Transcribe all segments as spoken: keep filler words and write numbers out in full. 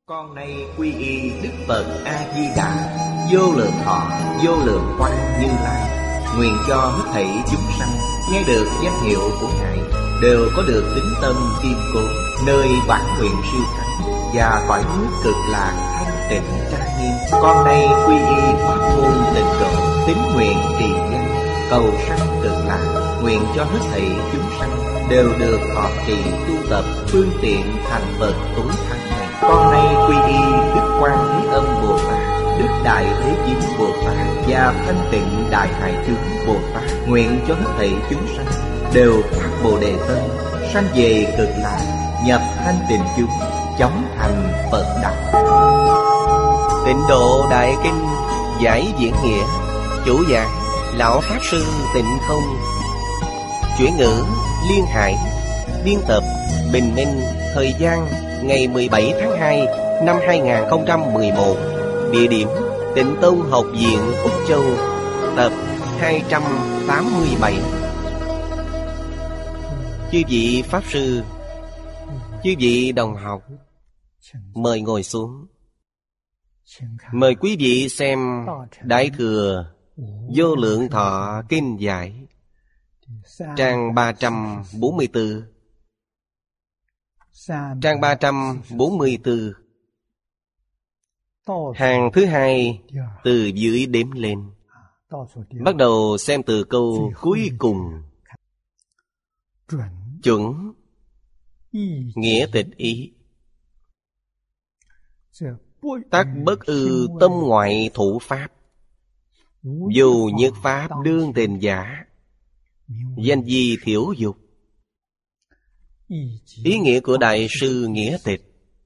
Con nay quy y Đức Phật A Di Đà, vô lượng thọ, vô lượng quang Như Lai. Nguyện cho hết thảy chúng sanh nghe được danh hiệu của Ngài đều có được tín tâm kiên cố, nơi bản nguyện siêu thắng và cõi nước cực lạc thanh tịnh trang nghiêm. Con nay quy y pháp môn tịnh độ, tín nguyện trì danh, cầu sanh cực lạc. Nguyện cho hết thảy chúng sanh đều được thọ trì tu tập phương tiện thành Phật tối thắng này. Con nay quy y Đức Quan Thế Âm Bồ Tát, Đức Đại Thế Chí Bồ Tát và Thanh Tịnh Đại Hải Chúng Bồ Tát. Nguyện cho hết thảy chúng sanh đều phát Bồ Đề tâm, sanh về cực lạc, nhập thanh tịnh chúng, chóng thành Phật đạo. Tịnh Độ Đại Kinh giải diễn nghĩa. Chủ giảng Lão Pháp Sư Tịnh Không. Chuyển ngữ Liên Hải. Biên tập Bình Minh. Thời gian ngày mười bảy tháng hai năm hai nghìn không trăm mười một. Địa điểm Tịnh Tông Học viện Úc Châu. Tập hai trăm tám mươi bảy. Chư vị Pháp Sư, chư vị đồng học, mời ngồi xuống. Mời quý vị xem Đại Thừa Vô Lượng Thọ Kinh Giải, trang ba trăm bốn mươi tư. Trang ba trăm bốn mươi tư, hàng thứ hai từ dưới đếm lên. Bắt đầu xem từ câu cuối cùng. Chuẩn nghĩa tịch ý, tắc bất ư tâm ngoại thủ pháp, dù nhất pháp đương tình giả, danh di thiểu dục. Ý nghĩa của Đại sư Nghĩa Tịch: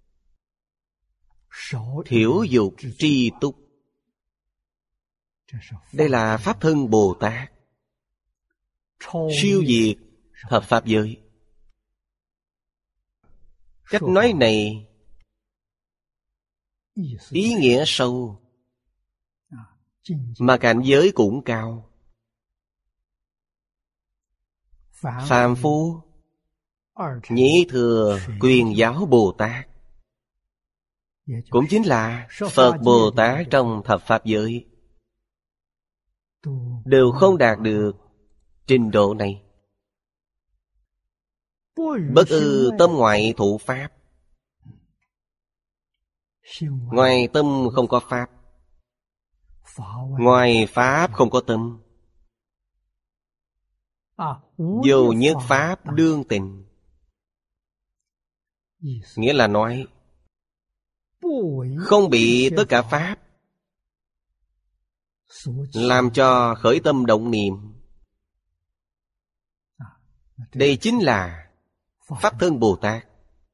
thiểu dục tri túc. Đây là Pháp thân Bồ Tát, siêu diệt thập pháp giới. Cách nói này ý nghĩa sâu, mà cảnh giới cũng cao. Phàm phu Nhị Thừa Quyền Giáo Bồ Tát, cũng chính là Phật Bồ Tát trong thập pháp giới, đều không đạt được trình độ này. Bất ư tâm ngoại thụ pháp. Ngoài tâm không có pháp, ngoài pháp không có tâm. Vô nhất pháp đương tình, nghĩa là nói không bị tất cả pháp làm cho khởi tâm động niệm. Đây chính là Pháp thân Bồ Tát.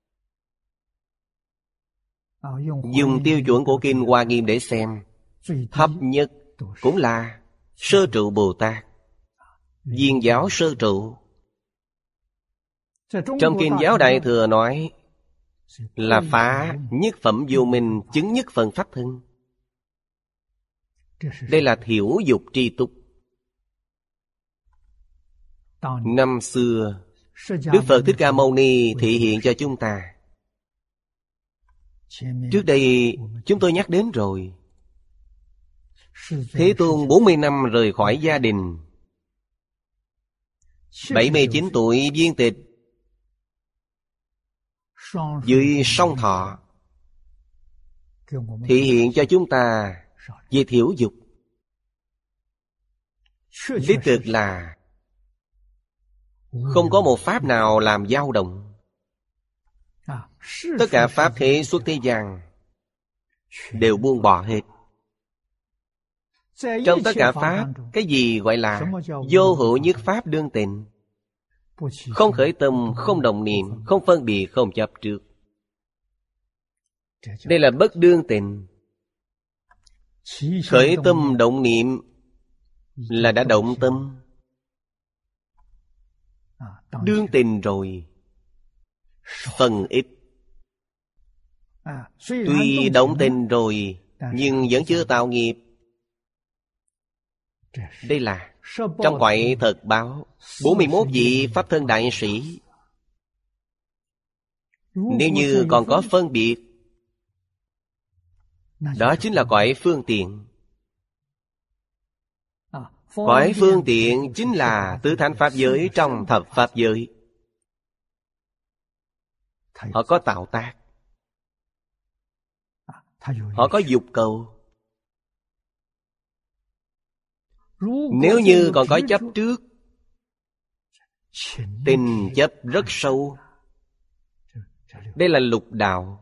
Dùng tiêu chuẩn của Kinh Hoa Nghiêm để xem, thấp nhất cũng là Sơ Trụ Bồ Tát, Viên Giáo Sơ Trụ. Trong Kinh Giáo Đại Thừa nói là phá nhất phẩm vô minh, chứng nhất phần pháp thân. Đây là thiểu dục tri túc. Năm xưa Đức Phật Thích Ca Mâu Ni thị hiện cho chúng ta. Trước đây chúng tôi nhắc đến rồi. Thế Tôn bốn mươi năm rời khỏi gia đình, bảy mươi chín tuổi viên tịch dưới sông Thọ, thị hiện cho chúng ta về thiểu dục. Đích thực là không có một pháp nào làm dao động. Tất cả pháp thế xuất thế gian đều buông bỏ hết. Trong tất cả pháp, cái gì gọi là vô hữu nhất pháp đương tình? Không khởi tâm, không động niệm, không phân biệt, không chấp trước. Đây là bất đương tình. Khởi tâm động niệm là đã động tâm. Đương tình rồi, phần ít. Tuy động tình rồi, nhưng vẫn chưa tạo nghiệp. Đây là trong cõi thật báo, bốn mươi mốt vị Pháp thân đại sĩ. Nếu như còn có phân biệt, Đó chính là cõi phương tiện. Cõi phương tiện chính là tứ thánh pháp giới trong thập pháp giới. Họ có tạo tác, họ có dục cầu. Nếu như còn có chấp trước, tình chấp rất sâu. Đây là lục đạo.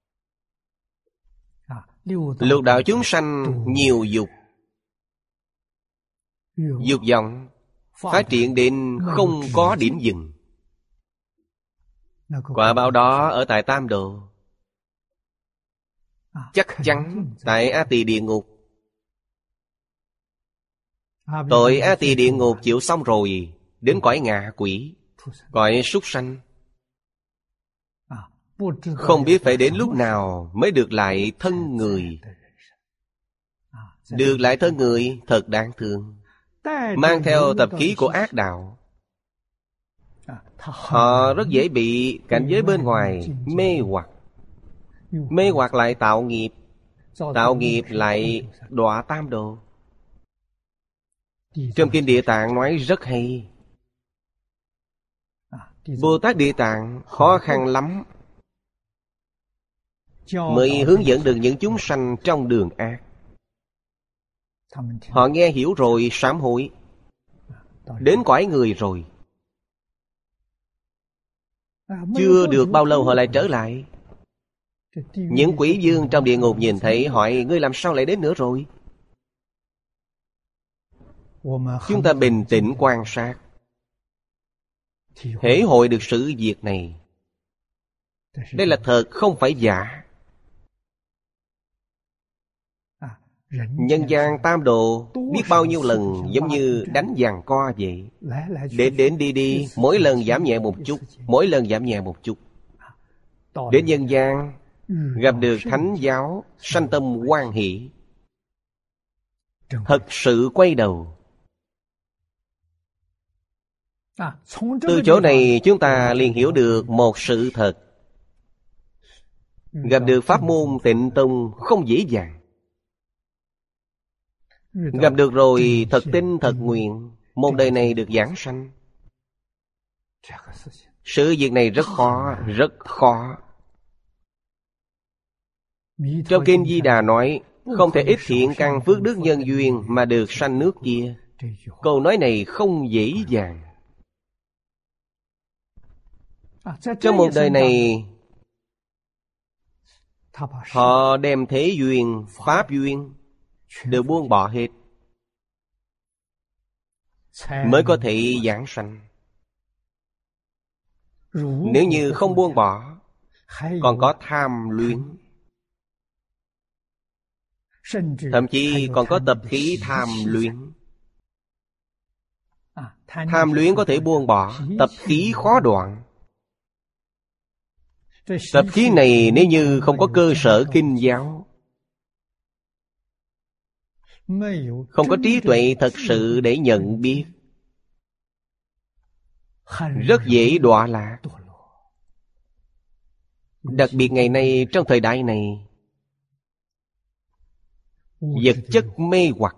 Lục đạo chúng sanh nhiều dục. Dục vọng phát triển đến không có điểm dừng. Quả báo đó ở tại Tam Độ, chắc chắn tại A Tỳ địa ngục. Tội A Tỳ địa ngục chịu xong rồi, đến cõi ngạ quỷ, cõi súc sanh. Không biết phải đến lúc nào mới được lại thân người. Được lại thân người thật đáng thương. Mang theo tập khí của ác đạo, họ rất dễ bị cảnh giới bên ngoài mê hoặc. Mê hoặc lại tạo nghiệp, tạo nghiệp lại đọa tam độ. Trong Kinh Địa Tạng nói rất hay. Bồ Tát Địa Tạng khó khăn lắm mới hướng dẫn được những chúng sanh trong đường ác. Họ nghe hiểu rồi sám hối, đến cõi người rồi. Chưa được bao lâu họ lại trở lại. Những quỷ vương trong địa ngục nhìn thấy hỏi: ngươi làm sao lại đến nữa rồi? Chúng ta bình tĩnh quan sát, thể hội được sự việc này. Đây là thật, không phải giả. Nhân gian tam độ biết bao nhiêu lần giống như đánh giằng co vậy. Đến đến đi đi, mỗi lần giảm nhẹ một chút, mỗi lần giảm nhẹ một chút. Đến nhân gian gặp được thánh giáo, sanh tâm hoan hỷ, thật sự quay đầu. Từ chỗ này chúng ta liền hiểu được một sự thật. Gặp được pháp môn Tịnh Tông không dễ dàng. Gặp được rồi thật tin thật nguyện, một đời này được giảng sanh. Sự việc này rất khó, rất khó. Trong Kinh Di Đà nói, không thể ít thiện căn phước đức nhân duyên mà được sanh nước kia. Câu nói này không dễ dàng. Trong một đời này, họ đem thế duyên, pháp duyên đều buông bỏ hết, mới có thể giảng sanh. Nếu như không buông bỏ, còn có tham luyến, thậm chí còn có tập khí tham luyến. Tham luyến có thể buông bỏ, tập khí khó đoạn. Tập khí này nếu như không có cơ sở kinh giáo, không có trí tuệ thật sự để nhận biết, rất dễ đọa lạc. Đặc biệt ngày nay, trong thời đại này, vật chất mê hoặc,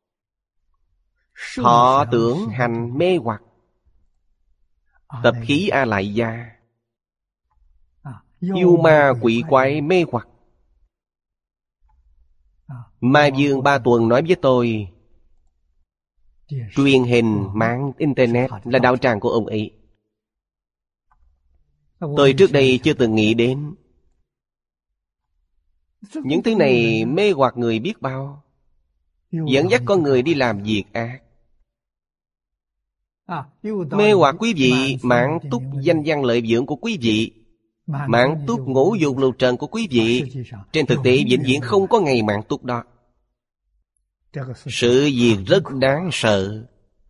họ tưởng hành mê hoặc, tập khí A Lại Gia, yêu ma quỷ quái mê hoặc. Ma Dương Ba Tuần nói với tôi, truyền hình mạng internet là đạo tràng của ông ấy. Tôi trước đây chưa từng nghĩ đến. Những thứ này mê hoặc người biết bao, dẫn dắt con người đi làm việc ác. Mê hoặc quý vị mãn túc danh văn lợi dưỡng của quý vị, mãn túc ngũ dục lục trần của quý vị. Trên thực tế vĩnh viễn không có ngày mãn túc đó. Sự việc rất đáng sợ.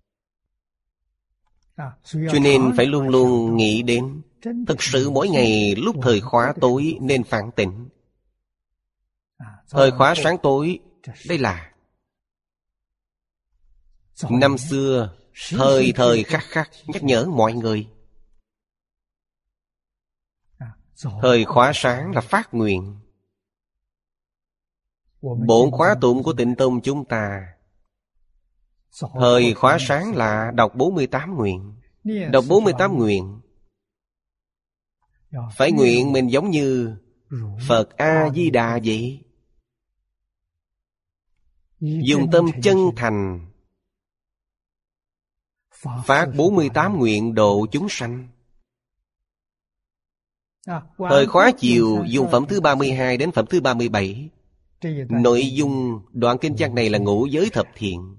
Cho nên phải luôn luôn nghĩ đến, thực sự mỗi ngày lúc thời khóa tối nên phản tỉnh. Thời khóa sáng tối, đây là năm xưa thời thời khắc khắc nhắc nhở mọi người. Thời khóa sáng là phát nguyện. Bổn khóa tụng của Tịnh Tông chúng ta, thời khóa sáng là đọc bốn mươi tám nguyện. Đọc bốn mươi tám nguyện, phải nguyện mình giống như Phật A-di-đà vậy. Dùng tâm chân thành phát bốn mươi tám nguyện độ chúng sanh. Thời khóa chiều dùng phẩm thứ ba mươi hai đến phẩm thứ ba mươi bảy. Nội dung đoạn kinh văn này là ngũ giới thập thiện.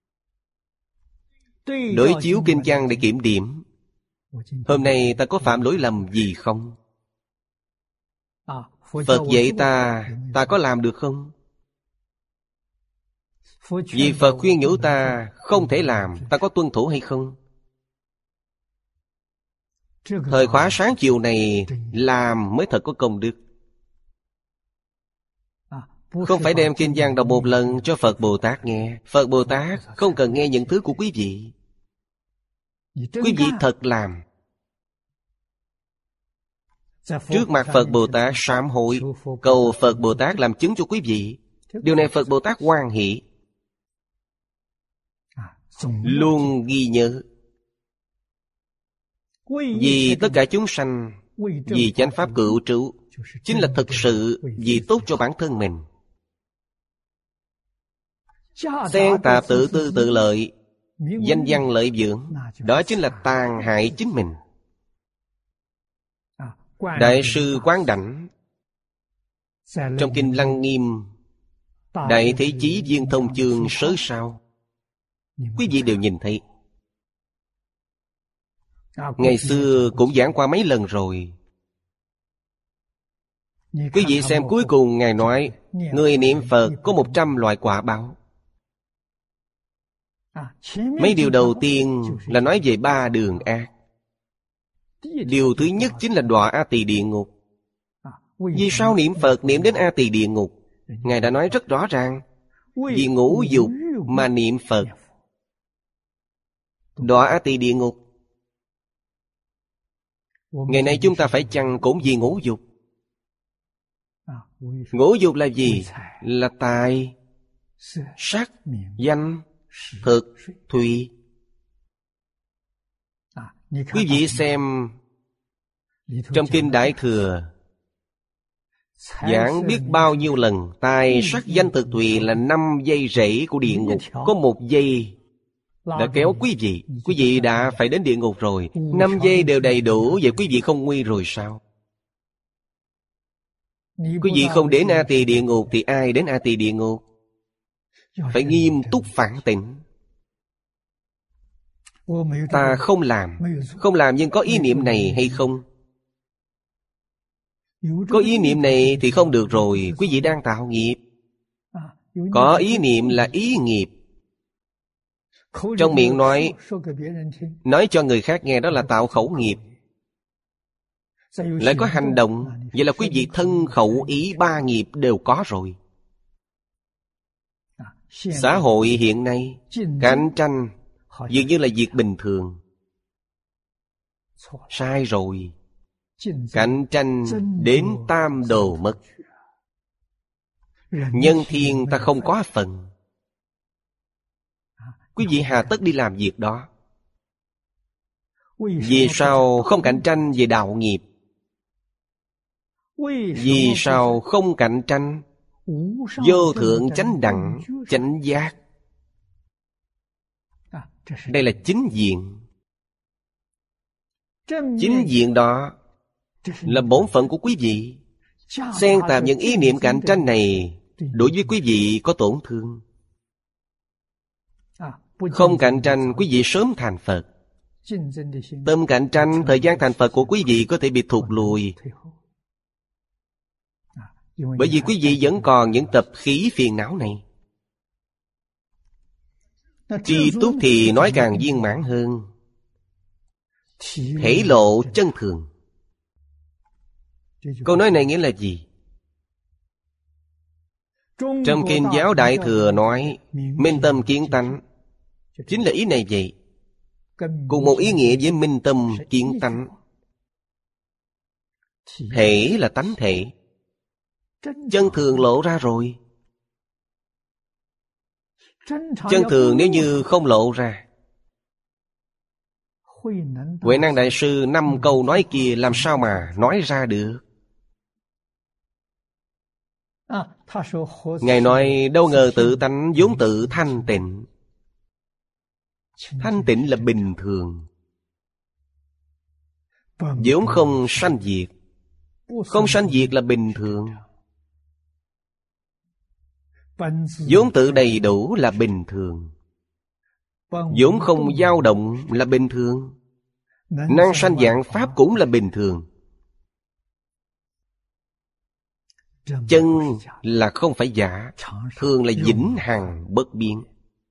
Đối chiếu kinh văn để kiểm điểm, hôm nay ta có phạm lỗi lầm gì không? Phật dạy ta, ta có làm được không? Vì Phật khuyên nhủ ta không thể làm, ta có tuân thủ hay không? Thời khóa sáng chiều này làm mới thật có công đức. Không phải đem kinh văn đọc một lần cho Phật Bồ Tát nghe. Phật Bồ Tát không cần nghe những thứ của quý vị. Quý vị thật làm. Trước mặt Phật Bồ Tát sám hối, cầu Phật Bồ Tát làm chứng cho quý vị. Điều này Phật Bồ Tát hoan hỷ, luôn ghi nhớ. Vì tất cả chúng sanh, vì chánh pháp cựu trụ, chính là thực sự vì tốt cho bản thân mình. Xen tạp tự tư tự lợi, danh văn lợi dưỡng, đó chính là tàn hại chính mình. Đại sư Quán Đảnh trong kinh Lăng Nghiêm Đại Thế Chí Viên Thông chương sớ sao, quý vị đều nhìn thấy. Ngày xưa cũng giảng qua mấy lần rồi. Quý vị xem cuối cùng Ngài nói, người niệm Phật có một trăm loại quả báo. Mấy điều đầu tiên là nói về ba đường ác. Điều thứ nhất chính là đọa A Tỳ địa ngục. Vì sao niệm Phật niệm đến A Tỳ địa ngục? Ngài đã nói rất rõ ràng, vì ngũ dục mà niệm Phật. Đọa A Tỳ địa ngục. Ngày nay chúng ta phải chăng cũng vì ngũ dục. Ngũ dục là gì? Là tài, sắc, danh, thực, thùy. Quý vị xem trong kinh Đại Thừa giảng biết bao nhiêu lần, tài, sắc, danh, thực, thùy là năm dây rễ của địa ngục. Có một dây đã kéo quý vị, quý vị đã phải đến địa ngục rồi. Năm dây đều đầy đủ, vậy quý vị không nguy rồi sao? Quý vị không đến A Tỳ địa ngục thì ai đến A Tỳ địa ngục? Phải nghiêm túc phản tỉnh. Ta không làm, không làm nhưng có ý niệm này hay không? Có ý niệm này thì không được rồi, quý vị đang tạo nghiệp. Có ý niệm là ý nghiệp. Trong miệng nói, nói cho người khác nghe đó là tạo khẩu nghiệp. Lại có hành động, vậy là quý vị thân khẩu ý ba nghiệp đều có rồi. Xã hội hiện nay cạnh tranh dường như là việc bình thường. Sai rồi. Cạnh tranh đến tam đồ mất. Nhân thiên ta không có phần. Quý vị hà tất đi làm việc đó? Vì sao không cạnh tranh về đạo nghiệp? Vì sao không cạnh tranh vô thượng chánh đẳng, chánh giác? Đây là chính diện. Chính diện đó là bổn phận của quý vị. Xen tạp những ý niệm cạnh tranh này đối với quý vị có tổn thương. Không cạnh tranh, quý vị sớm thành Phật. Tâm cạnh tranh, thời gian thành Phật của quý vị có thể bị thụt lùi. Bởi vì quý vị vẫn còn những tập khí phiền não này. Tri túc thì nói càng viên mãn hơn. Thể lộ chân thường. Câu nói này nghĩa là gì? Trong kinh giáo Đại Thừa nói minh tâm kiến tánh, chính là ý này vậy. Cùng một ý nghĩa với minh tâm kiến tánh. Thể là tánh thể, chân thường lộ ra rồi. Chân thường nếu như không lộ ra, Huệ Năng Đại Sư năm câu nói kia làm sao mà nói ra được? Ngài nói đâu ngờ tự tánh vốn tự thanh tịnh. Thanh tịnh là bình thường, vốn không sanh diệt. Không sanh diệt là bình thường, vốn tự đầy đủ là bình thường, vốn không dao động là bình thường, năng sanh vạn pháp cũng là bình thường. Chân là không phải giả, thường là vĩnh hằng bất biến.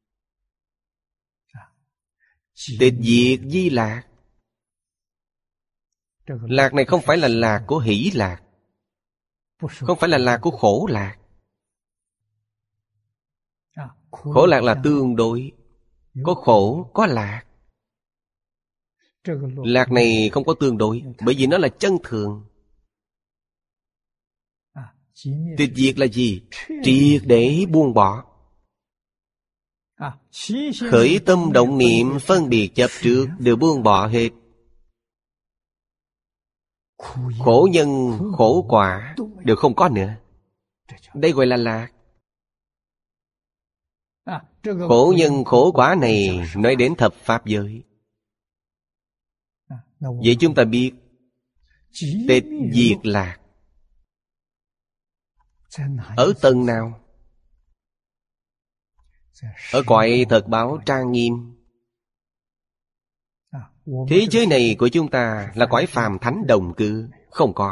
Tịch diệt di lạc. Lạc này không phải là lạc của hỷ lạc, không phải là lạc của khổ lạc. Khổ lạc là tương đối, có khổ, có lạc. Lạc này không có tương đối, bởi vì nó là chân thường. Tịch diệt là gì? Triệt để buông bỏ. Khởi tâm động niệm phân biệt chấp trước đều buông bỏ hết. Khổ nhân, khổ quả đều không có nữa. Đây gọi là lạc. Khổ nhân, khổ quả này nói đến thập pháp giới. Vậy chúng ta biết tịch diệt lạc ở tầng nào? Ở cõi thật báo trang nghiêm. Thế giới này của chúng ta là cõi phàm thánh đồng cư, không có.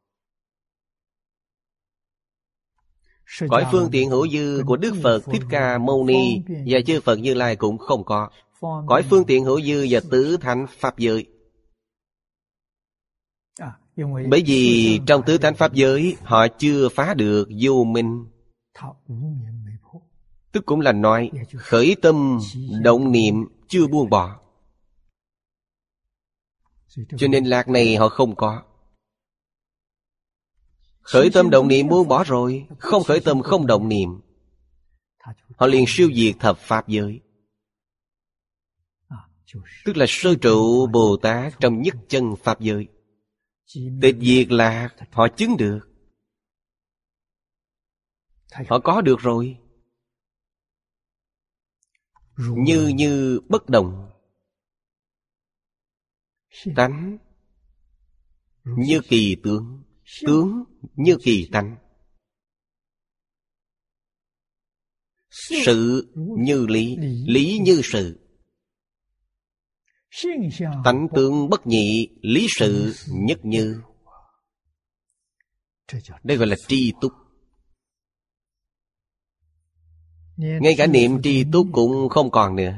Cõi phương tiện hữu dư của Đức Phật Thích Ca Mâu Ni và chư Phật Như Lai cũng không có. Cõi phương tiện hữu dư và tứ thánh pháp giới. Bởi vì trong tứ thánh pháp giới họ chưa phá được vô minh. Tức cũng là nói khởi tâm động niệm chưa buông bỏ. Cho nên lạc này họ không có. Khởi tâm động niệm buông bỏ rồi, không khởi tâm không động niệm, họ liền siêu diệt thập pháp giới. Tức là sơ trụ Bồ Tát trong nhất chân pháp giới. Tịch diệt lạc họ chứng được. Họ có được rồi. Như như bất động. Tánh như kỳ tướng, tướng như kỳ tánh. Sự như lý, lý như sự. Tánh tướng bất nhị, lý sự nhất như. Đây gọi là tri túc. Ngay cả niệm tri túc cũng không còn nữa.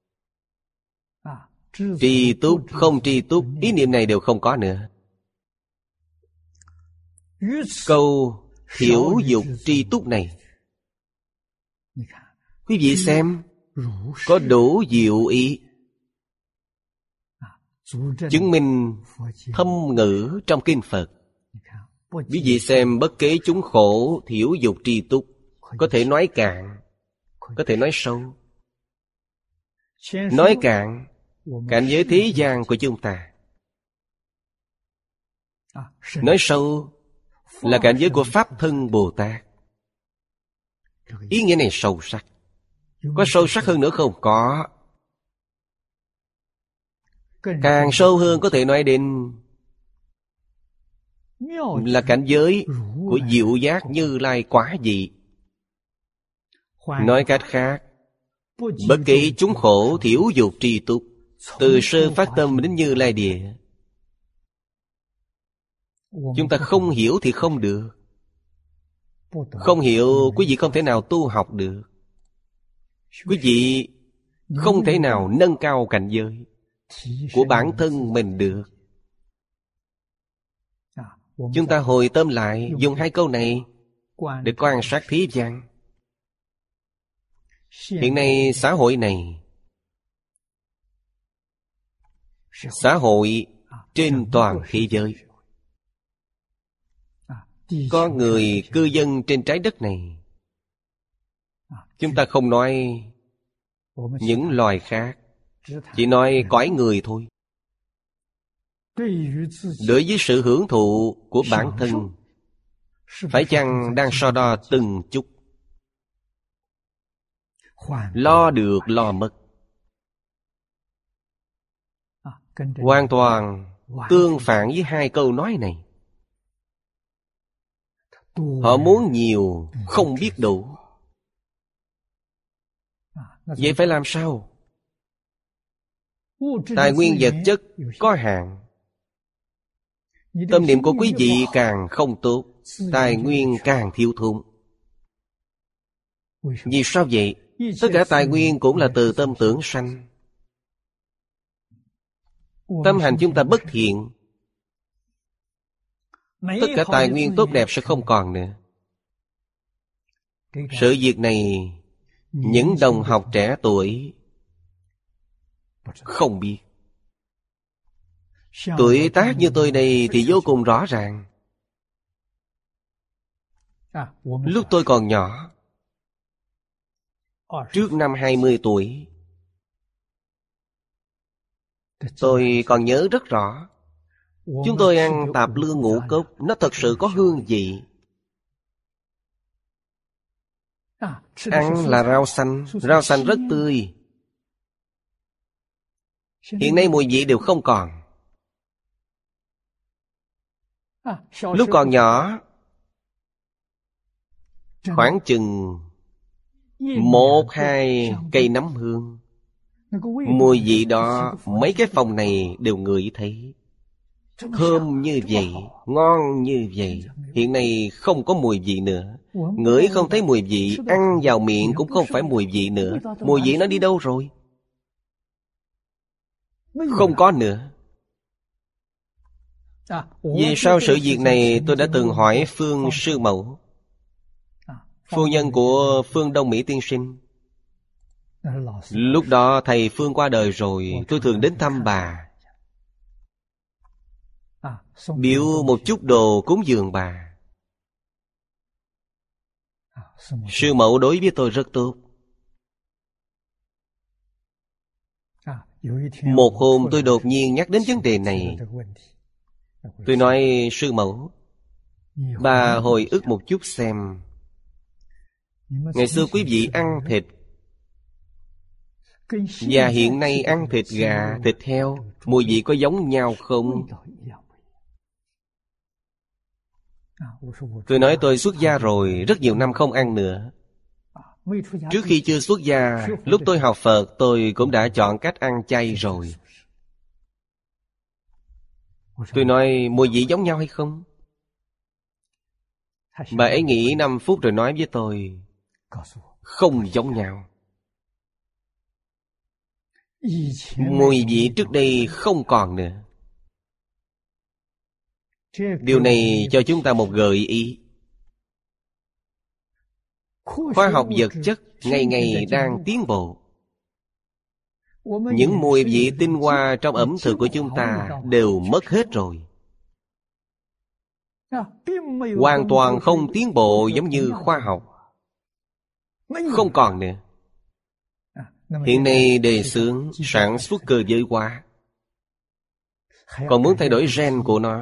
Tri túc, không tri túc, ý niệm này đều không có nữa. Câu thiểu dục tri túc này, quý vị xem, có đủ diệu ý, chứng minh thâm ngữ trong kinh Phật. Quý vị xem, bất kế chúng khổ thiểu dục tri túc, có thể nói cạn, có thể nói sâu. Nói cạn, cảnh giới thế gian của chúng ta. Nói sâu là cảnh giới của Pháp Thân Bồ Tát. Ý nghĩa này sâu sắc. Có sâu sắc hơn nữa không? Có. Càng sâu hơn có thể nói đến là cảnh giới của diệu giác Như Lai quả vị. Nói cách khác, bất kỳ chúng khổ thiểu dục tri túc, từ sơ phát tâm đến Như Lai địa, chúng ta không hiểu thì không được. Không hiểu, quý vị không thể nào tu học được. Quý vị không thể nào nâng cao cảnh giới của bản thân mình được. Chúng ta hồi tâm lại, dùng hai câu này để quan sát thế gian. Hiện nay xã hội này, xã hội trên toàn thế giới, có người cư dân trên trái đất này Chúng ta không nói những loài khác, chỉ nói cõi người thôi. Đối với sự hưởng thụ của bản thân, phải chăng đang so đo từng chút, lo được lo mất, hoàn toàn tương phản với hai câu nói này. Họ muốn nhiều, không biết đủ. Vậy phải làm sao? Tài nguyên vật chất có hạn. Tâm niệm của quý vị càng không tốt, tài nguyên càng thiếu thốn. Vì sao vậy? Tất cả tài nguyên cũng là từ tâm tưởng sanh. Tâm hành chúng ta bất thiện, tất cả tài nguyên tốt đẹp sẽ không còn nữa. Sự việc này những đồng học trẻ tuổi không biết. Tuổi tác như tôi đây thì vô cùng rõ ràng. Lúc tôi còn nhỏ, trước năm hai mươi tuổi, tôi còn nhớ rất rõ. Chúng tôi ăn tạp lương ngũ cốc, nó thật sự có hương vị. Ăn là rau xanh, rau xanh rất tươi. Hiện nay mùi vị đều không còn. Lúc còn nhỏ, khoảng chừng một hai cây nấm hương, mùi vị đó mấy cái phòng này đều ngửi thấy. Thơm như vậy, ngon như vậy. Hiện nay không có mùi vị nữa. Ngửi không thấy mùi vị, ăn vào miệng cũng không phải mùi vị nữa. Mùi vị nó đi đâu rồi? Không có nữa. Vì sao sự việc này tôi đã từng hỏi Phương sư mẫu, phu nhân của Phương Đông Mỹ tiên sinh. Lúc đó thầy Phương qua đời rồi, tôi thường đến thăm bà, biếu một chút đồ cúng dường bà. Sư mẫu đối với tôi rất tốt. Một hôm tôi đột nhiên nhắc đến vấn đề này. Tôi nói sư mẫu, bà hồi ức một chút xem, ngày xưa quý vị ăn thịt và hiện nay ăn thịt gà, thịt heo, mùi vị có giống nhau không? Tôi nói tôi xuất gia rồi, rất nhiều năm không ăn nữa. Trước khi chưa xuất gia, lúc tôi học Phật, tôi cũng đã chọn cách ăn chay rồi. Tôi nói mùi vị giống nhau hay không? Bà ấy nghĩ năm phút rồi nói với tôi, không giống nhau. Mùi vị trước đây không còn nữa. Điều này cho chúng ta một gợi ý. Khoa học vật chất ngày ngày đang tiến bộ. Những mùi vị tinh hoa trong ẩm thực của chúng ta đều mất hết rồi. Hoàn toàn không tiến bộ giống như khoa học. Không còn nữa. Hiện nay đề xướng sản xuất cơ giới hóa, còn muốn thay đổi gen của nó.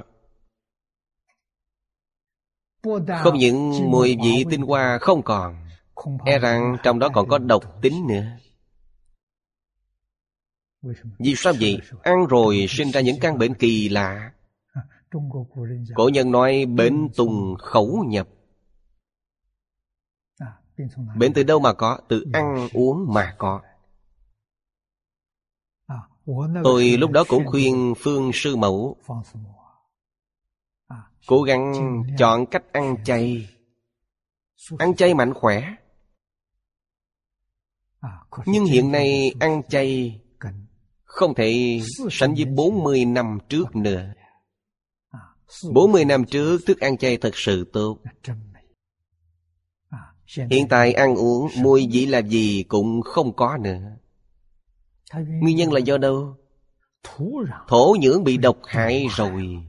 Không những mùi vị tinh hoa không còn, e rằng trong đó còn có độc tính nữa. Vì sao vậy? Ăn rồi sinh ra những căn bệnh kỳ lạ. Cổ nhân nói bệnh tùng khẩu nhập. Bệnh từ đâu mà có? Từ ăn uống mà có. Tôi lúc đó cũng khuyên Phương sư mẫu cố gắng chọn cách ăn chay. Ăn chay mạnh khỏe. Nhưng hiện nay ăn chay không thể sánh với bốn mươi năm trước nữa. bốn mươi năm trước thức ăn chay thật sự tốt. Hiện tại ăn uống mùi vị là gì cũng không có nữa. Nguyên nhân là do đâu? Thổ nhưỡng bị độc hại rồi.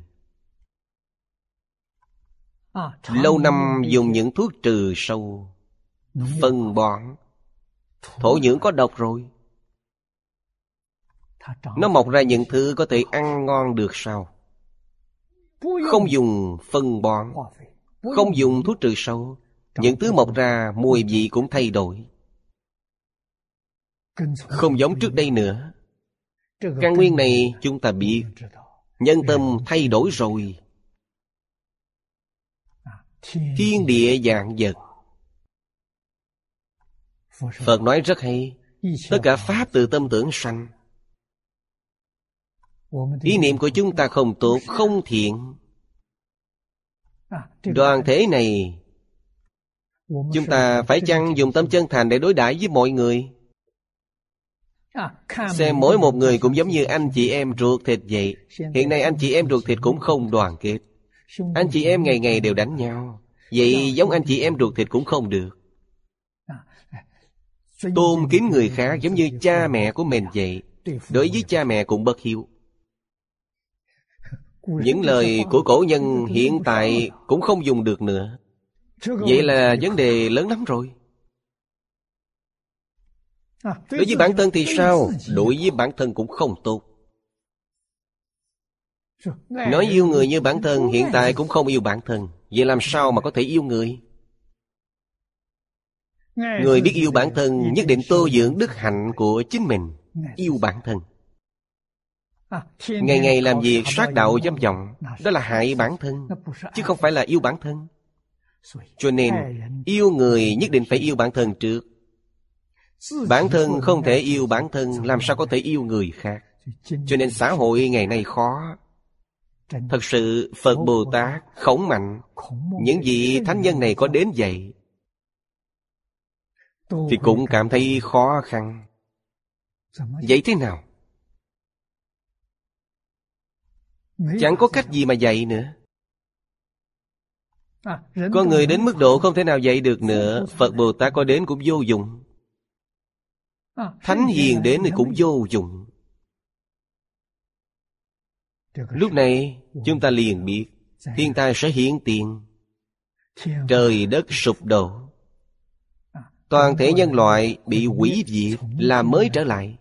Lâu năm dùng những thuốc trừ sâu, phân bón. Thổ nhưỡng có độc rồi, nó mọc ra những thứ có thể ăn ngon được sao? Không dùng phân bón, không dùng thuốc trừ sâu, những thứ mọc ra mùi vị cũng thay đổi, không giống trước đây nữa. Căn nguyên này chúng ta biết, nhân tâm thay đổi rồi. Thiên địa vạn vật, Phật nói rất hay, tất cả pháp từ tâm tưởng sanh. Ý niệm của chúng ta không tốt, không thiện. Đoàn thể này, chúng ta phải chăng dùng tâm chân thành để đối đãi với mọi người? Xem mỗi một người cũng giống như anh chị em ruột thịt vậy. Hiện nay anh chị em ruột thịt cũng không đoàn kết. Anh chị em ngày ngày đều đánh nhau. Vậy giống anh chị em ruột thịt cũng không được. Tôn kính người khác giống như cha mẹ của mình vậy. Đối với cha mẹ cũng bất hiếu. Những lời của cổ nhân hiện tại cũng không dùng được nữa. Vậy là vấn đề lớn lắm rồi. Đối với bản thân thì sao? Đối với bản thân cũng không tốt. Nói yêu người như bản thân, hiện tại cũng không yêu bản thân. Vậy làm sao mà có thể yêu người? Người biết yêu bản thân nhất định tô dưỡng đức hạnh của chính mình. Yêu bản thân. Ngày ngày làm việc sát đạo dâm vọng, đó là hại bản thân, chứ không phải là yêu bản thân. Cho nên yêu người nhất định phải yêu bản thân trước. Bản thân không thể yêu bản thân, làm sao có thể yêu người khác? Cho nên xã hội ngày nay khó. Thật sự Phật Bồ Tát, Khổng Mạnh, những vị thánh nhân này có đến vậy thì cũng cảm thấy khó khăn. Vậy thế nào? Chẳng có cách gì mà dạy nữa. Có người đến mức độ không thể nào dạy được nữa. Phật Bồ Tát có đến cũng vô dụng. Thánh hiền đến thì cũng vô dụng. Lúc này chúng ta liền biết thiên tai sẽ hiện tiền, trời đất sụp đổ, toàn thể nhân loại bị hủy diệt, làm mới trở lại.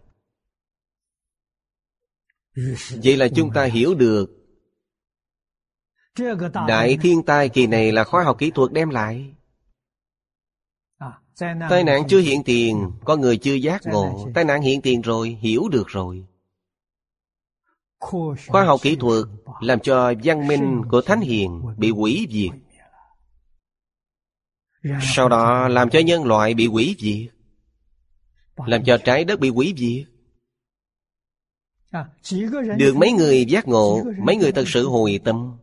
Vậy là chúng ta hiểu được đại thiên tai kỳ này là khoa học kỹ thuật đem lại. Tai nạn chưa hiện tiền, có người chưa giác ngộ. Tai nạn hiện tiền rồi, hiểu được rồi. Khoa học kỹ thuật làm cho văn minh của thánh hiền bị hủy diệt, sau đó làm cho nhân loại bị hủy diệt, làm cho trái đất bị hủy diệt. Được mấy người giác ngộ, mấy người thật sự hồi tâm.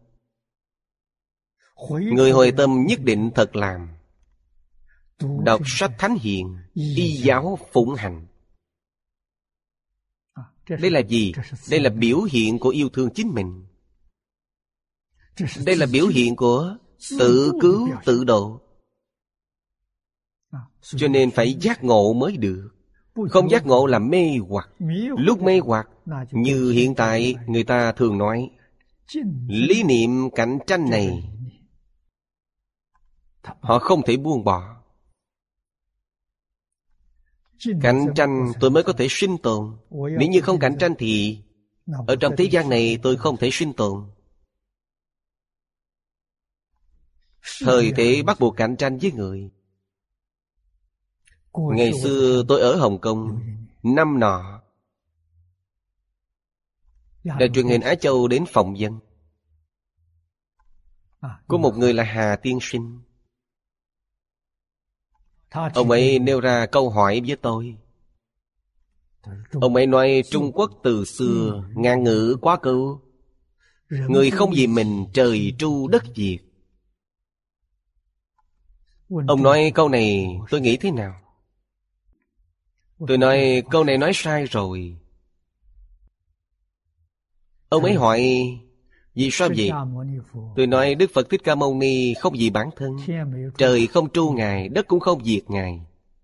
Người hồi tâm nhất định thật làm. Đọc sách thánh hiền, y giáo phụng hành. Đây là gì? Đây là biểu hiện của yêu thương chính mình. Đây là biểu hiện của tự cứu tự độ. Cho nên phải giác ngộ mới được. Không giác ngộ là mê hoặc. Lúc mê hoặc, như hiện tại người ta thường nói, lý niệm cạnh tranh này họ không thể buông bỏ. Cạnh tranh tôi mới có thể sinh tồn. Nếu như không cạnh tranh thì ở trong thế gian này tôi không thể sinh tồn. Thời thế bắt buộc cạnh tranh với người. Ngày xưa tôi ở Hồng Kông, năm nọ đài truyền hình Á Châu đến phỏng vấn. Có một người là Hà Tiên Sinh. Ông ấy nêu ra câu hỏi với tôi. Ông ấy nói Trung Quốc từ xưa ngạn ngữ quá câu, người không vì mình trời tru đất diệt. Ông nói câu này tôi nghĩ thế nào? Tôi nói câu này nói sai rồi. Ông ấy hỏi vì sao vậy? Tôi nói Đức Phật Thích Ca Mâu Ni không vì bản thân, trời không tru Ngài, đất cũng không diệt Ngài.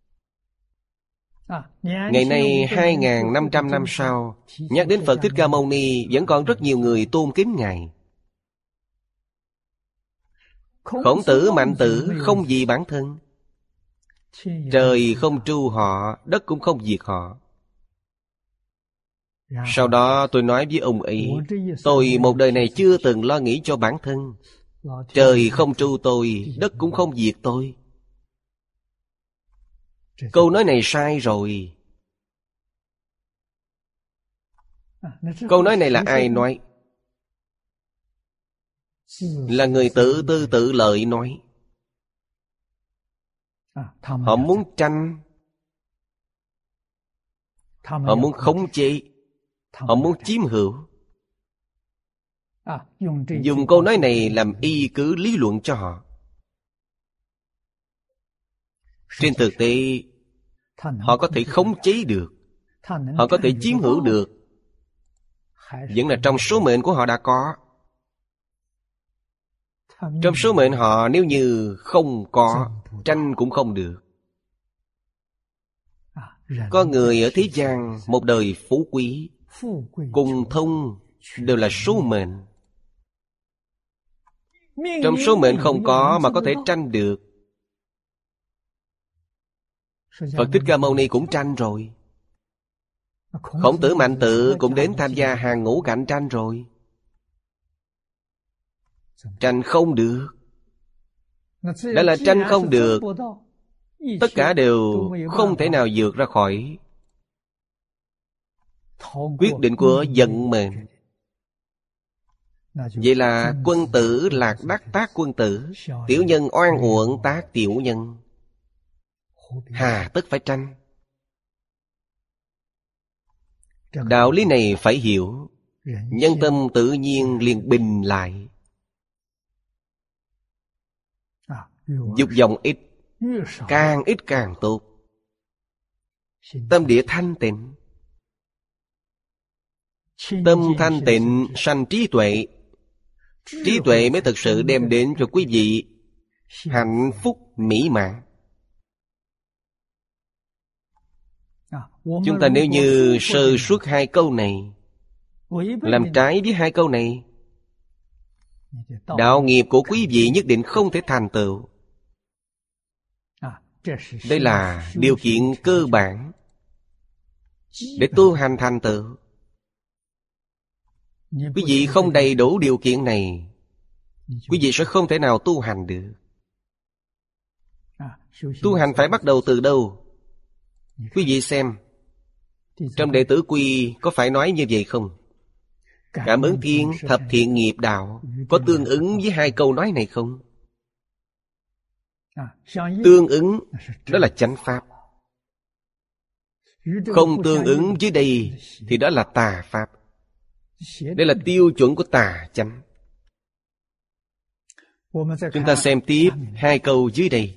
Ngày nay hai nghìn năm trăm năm sau, nhắc đến Phật Thích Ca Mâu Ni vẫn còn rất nhiều người tôn kính Ngài. Khổng Tử, Mạnh Tử không vì bản thân, Trời không tru họ, đất cũng không diệt họ. Sau đó tôi nói với ông ấy, tôi một đời này chưa từng lo nghĩ cho bản thân. Trời không tru tôi, đất cũng không diệt tôi. Câu nói này sai rồi. Câu nói này là ai nói? Là người tự tư tự lợi nói. Họ muốn tranh, họ muốn khống chế, họ muốn chiếm hữu. Dùng câu nói này làm y cứ lý luận cho họ. Trên thực tế, họ có thể khống chế được, họ có thể chiếm hữu được, vẫn là trong số mệnh của họ đã có. Trong số mệnh họ nếu như không có, tranh cũng không được. Có người ở thế gian một đời phú quý, cùng thông đều là số mệnh. Trong số mệnh không có mà có thể tranh được. Phật Thích Ca Mâu Ni cũng tranh rồi. Khổng Tử Mạnh Tự cũng đến tham gia hàng ngũ cạnh tranh rồi. Tranh không được. Đã là tranh không được, tất cả đều không thể nào vượt ra khỏi quyết định của vận mệnh. Vậy là quân tử lạc đắc tác quân tử, tiểu nhân oan uổng tác tiểu nhân. Hà tất phải tranh? Đạo lý này phải hiểu, nhân tâm tự nhiên liền bình lại. Dục vọng ít, càng ít càng tốt. Tâm địa thanh tịnh, tâm thanh tịnh sanh trí tuệ. Trí tuệ mới thực sự đem đến cho quý vị hạnh phúc mỹ mãn. Chúng ta nếu như sơ suất hai câu này, làm trái với hai câu này, đạo nghiệp của quý vị nhất định không thể thành tựu. Đây là điều kiện cơ bản để tu hành thành tựu. Quý vị không đầy đủ điều kiện này, quý vị sẽ không thể nào tu hành được. Tu hành phải bắt đầu từ đâu? Quý vị xem, trong Đệ Tử Quy có phải nói như vậy không? Cảm ứng thiên thập thiện nghiệp đạo có tương ứng với hai câu nói này không? Tương ứng, đó là chánh pháp. Không tương ứng dưới đây thì đó là tà pháp. Đây là tiêu chuẩn của tà chánh. Chúng ta xem tiếp hai câu dưới đây.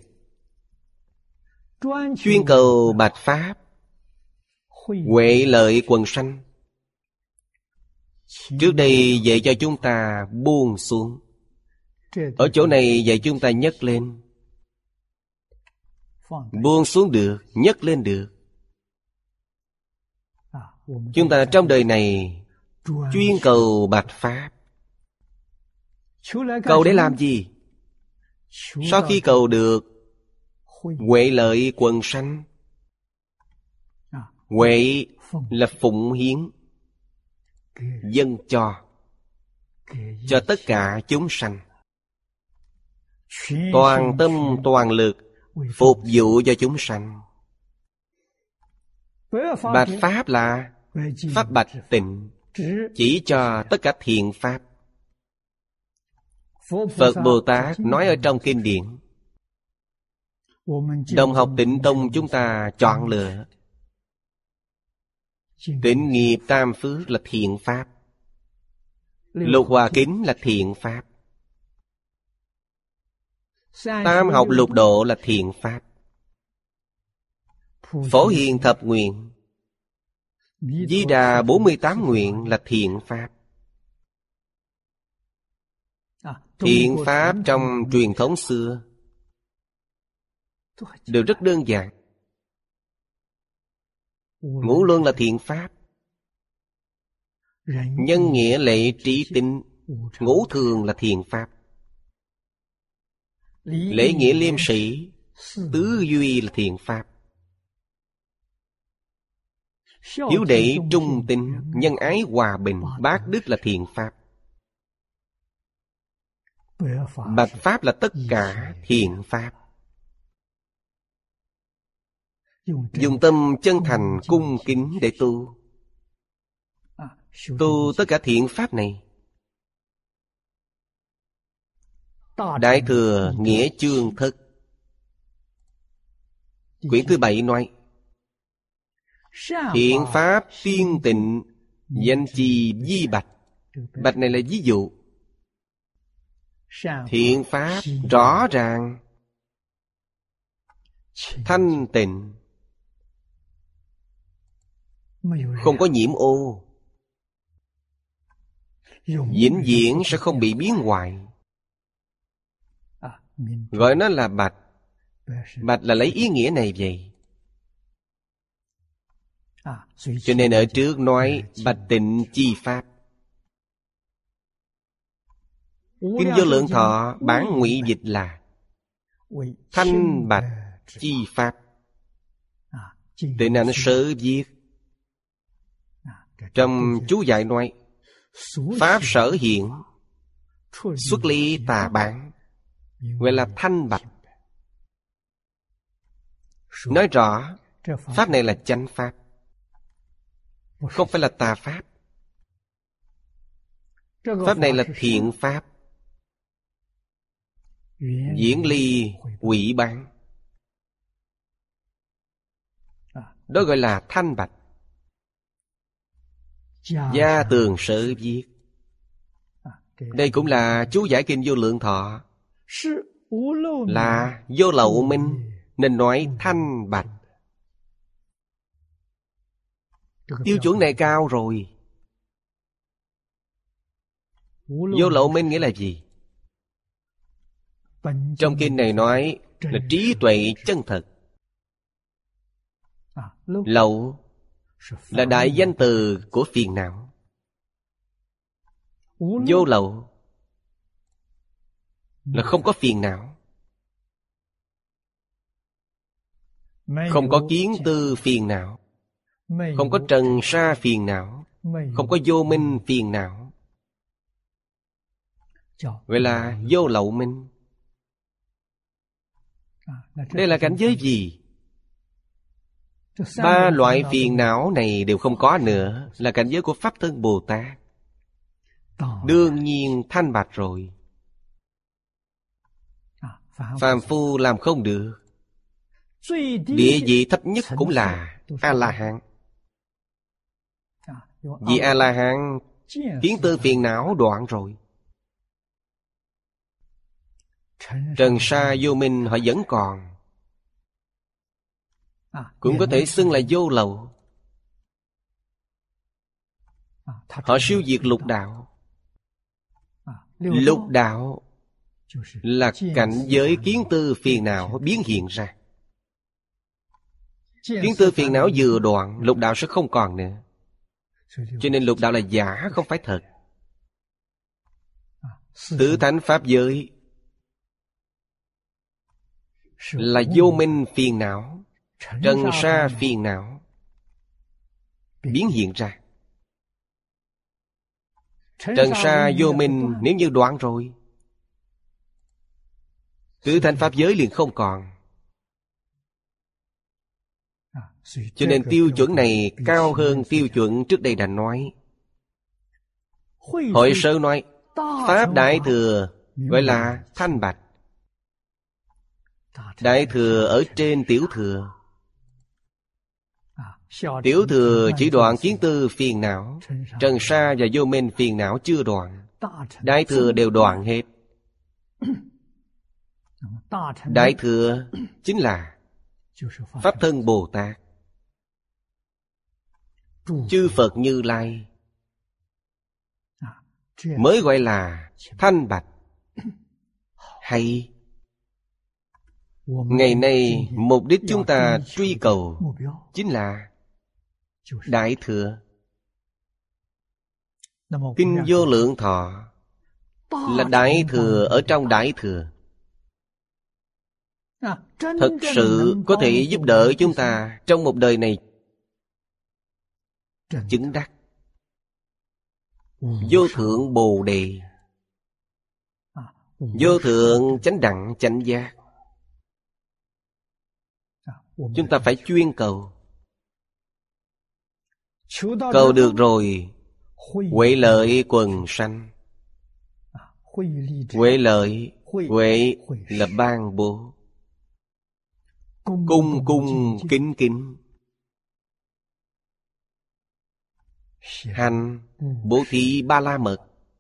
Chuyên cầu bạch pháp, huệ lợi quần sanh. Trước đây dạy cho chúng ta buông xuống, ở chỗ này dạy chúng ta nhấc lên. Buông xuống được, nhấc lên được. Chúng ta trong đời này chuyên cầu bạch pháp. Cầu để làm gì? Sau khi cầu được huệ lợi quần sanh. Huệ là phụng hiến, dâng cho cho tất cả chúng sanh, toàn tâm toàn lực phục vụ cho chúng sanh. Bạch pháp là pháp bạch tịnh, chỉ cho tất cả thiện pháp. Phật Bồ Tát nói ở trong kinh điển, đồng học Tịnh Tông chúng ta chọn lựa Tịnh nghiệp tam phước là thiện pháp, Lục Hòa Kính là thiện pháp, Tam học lục độ là thiện pháp, Phổ Hiền thập nguyện, Di Đà bốn mươi tám nguyện là thiện pháp. Thiện pháp trong truyền thống xưa đều rất đơn giản. Ngũ luân là thiện pháp, nhân nghĩa lệ trí tín ngũ thường là thiện pháp, lễ nghĩa liêm sĩ tứ duy là thiện pháp. Hiếu đệ trung tín, nhân ái hòa bình, bát đức là thiện pháp. Bạch pháp là tất cả thiện pháp. Dùng tâm chân thành cung kính để tu. Tu tất cả thiện pháp này. Đại Thừa Nghĩa Chương Thất quyển thứ bảy nói: thiện pháp tiên tịnh, danh chi vi bạch. Bạch này là ví dụ. Thiện pháp rõ ràng, thanh tịnh, không có nhiễm ô, vĩnh viễn sẽ không bị biến hoại. Gọi nó là bạch. Bạch là lấy ý nghĩa này vậy. Cho nên ở trước nói bạch tịnh chi pháp. Kinh Vô Lượng Thọ bản ngụy dịch là thanh bạch chi pháp. Tịnh Ảnh Sớ viết trong chú giải nói: pháp sở hiện, xuất ly tà bản, gọi là thanh bạch. Nói rõ pháp này là chánh pháp, không phải là tà pháp. Pháp này là thiện pháp, viễn ly hủy bán. Đó gọi là thanh bạch. Gia Tường Sở viết. Đây cũng là chú giải Kinh Vô Lượng Thọ, là vô lậu minh, nên nói thanh bạch. Tiêu chuẩn này cao rồi. Vô lậu minh nghĩa là gì? Trong kinh này nói là trí tuệ chân thật. Lậu là đại danh từ của phiền não. Vô lậu là không có phiền não, không có kiến tư phiền não, không có trần sa phiền não, không có vô minh phiền não, gọi là vô lậu minh. Đây là cảnh giới gì? Ba loại phiền não này đều không có nữa, là cảnh giới của Pháp Thân Bồ Tát. Đương nhiên thanh bạch rồi. Phàm phu làm không được. Địa vị thấp nhất cũng là A-la-hán. Vì A-la-hán kiến tư phiền não đoạn rồi. Trần sa vô minh họ vẫn còn, cũng có thể xưng là vô lậu. Họ siêu diệt lục đạo. Lục đạo là cảnh giới kiến tư phiền não biến hiện ra. Kiến tư phiền não vừa đoạn, lục đạo sẽ không còn nữa. Cho nên lục đạo là giả, không phải thật. Tứ thánh pháp giới là vô minh phiền não, trần sa phiền não biến hiện ra. Trần sa vô minh nếu như đoạn rồi, tứ thánh pháp giới liền không còn. Cho nên tiêu chuẩn này cao hơn tiêu chuẩn trước đây đã nói. Hội Sơ nói Pháp Đại Thừa gọi là thanh bạch. Đại Thừa ở trên Tiểu Thừa. Tiểu Thừa chỉ đoạn kiến tư phiền não, trần sa và vô minh phiền não chưa đoạn. Đại Thừa đều đoạn hết. Đại Thừa chính là Pháp Thân Bồ Tát, chư Phật Như Lai, mới gọi là thanh bạch. Hay ngày nay mục đích chúng ta truy cầu chính là Đại Thừa. Kinh Vô Lượng Thọ là Đại Thừa ở trong Đại Thừa. thật sự có thể giúp đỡ chúng ta trong một đời này chứng đắc vô thượng Bồ Đề, vô thượng chánh đẳng chánh giác. Chúng ta phải chuyên cầu. Cầu được rồi, huệ lợi quần sanh. Huệ lợi, huệ là ban bố. Cung cung kính kính. Hành bố thí ba la mật.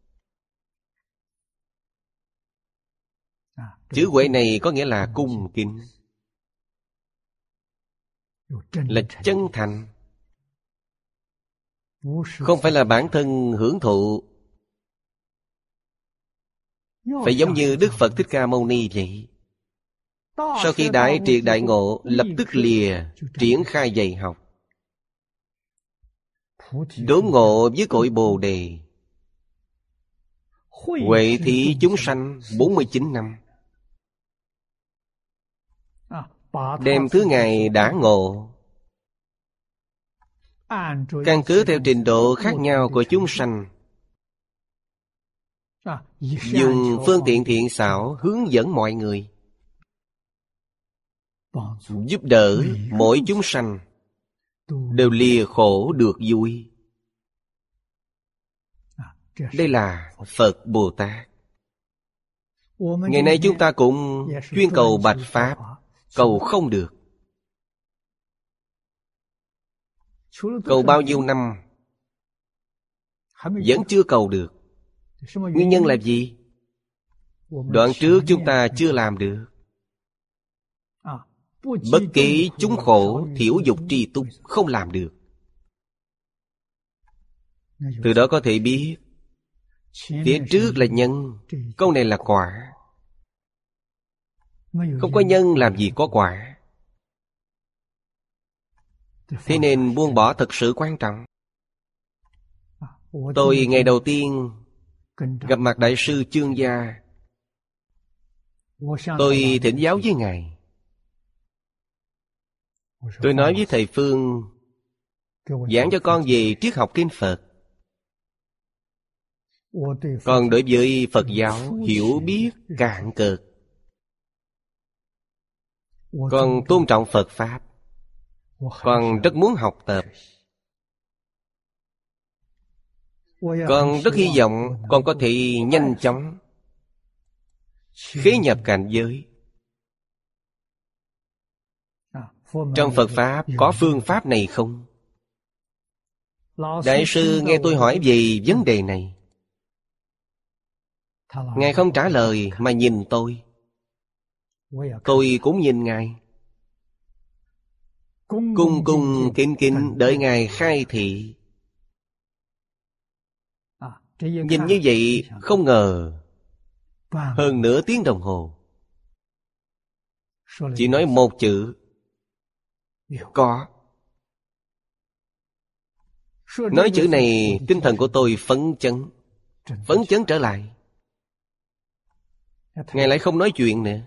Chữ huệ này có nghĩa là cung kính, là chân thành, không phải là bản thân hưởng thụ. Phải giống như Đức Phật Thích Ca Mâu Ni vậy. Sau khi đại triệt đại ngộ, lập tức lìa triển khai dạy học, đốn ngộ với cội Bồ Đề, huệ thí chúng sanh bốn mươi chín năm. Đem thứ Ngài đã ngộ, căn cứ theo trình độ khác nhau của chúng sanh, dùng phương tiện thiện xảo hướng dẫn mọi người, giúp đỡ mỗi chúng sanh đều lìa khổ được vui. Đây là Phật Bồ Tát. Ngày nay chúng ta cũng chuyên cầu bạch Pháp, cầu không được. Cầu bao nhiêu năm vẫn chưa cầu được. Nguyên nhân là gì? Đoạn trước chúng ta chưa làm được. Bất kỳ chúng khổ, thiểu dục tri túc, không làm được. Từ đó có thể biết phía trước là nhân, câu này là quả. Không có nhân làm gì có quả. Thế nên buông bỏ thật sự quan trọng. Tôi ngày đầu tiên gặp mặt Đại sư Chương Gia, tôi thỉnh giáo với Ngài. Tôi nói với thầy Phương, giảng cho con về triết học kinh Phật. Còn đối với Phật giáo hiểu biết cạn cợt. Con tôn trọng Phật Pháp, con rất muốn học tập. Con rất hy vọng con có thể nhanh chóng khế nhập cảnh giới. Trong Phật Pháp có phương pháp này không? Đại sư nghe tôi hỏi về vấn đề này, Ngài không trả lời mà nhìn tôi. Tôi cũng nhìn Ngài, cung cung kính kính đợi Ngài khai thị. Nhìn như vậy không ngờ hơn nửa tiếng đồng hồ chỉ nói một chữ có. Nói chữ này tinh thần của tôi phấn chấn, phấn chấn trở lại. Ngài lại không nói chuyện nữa.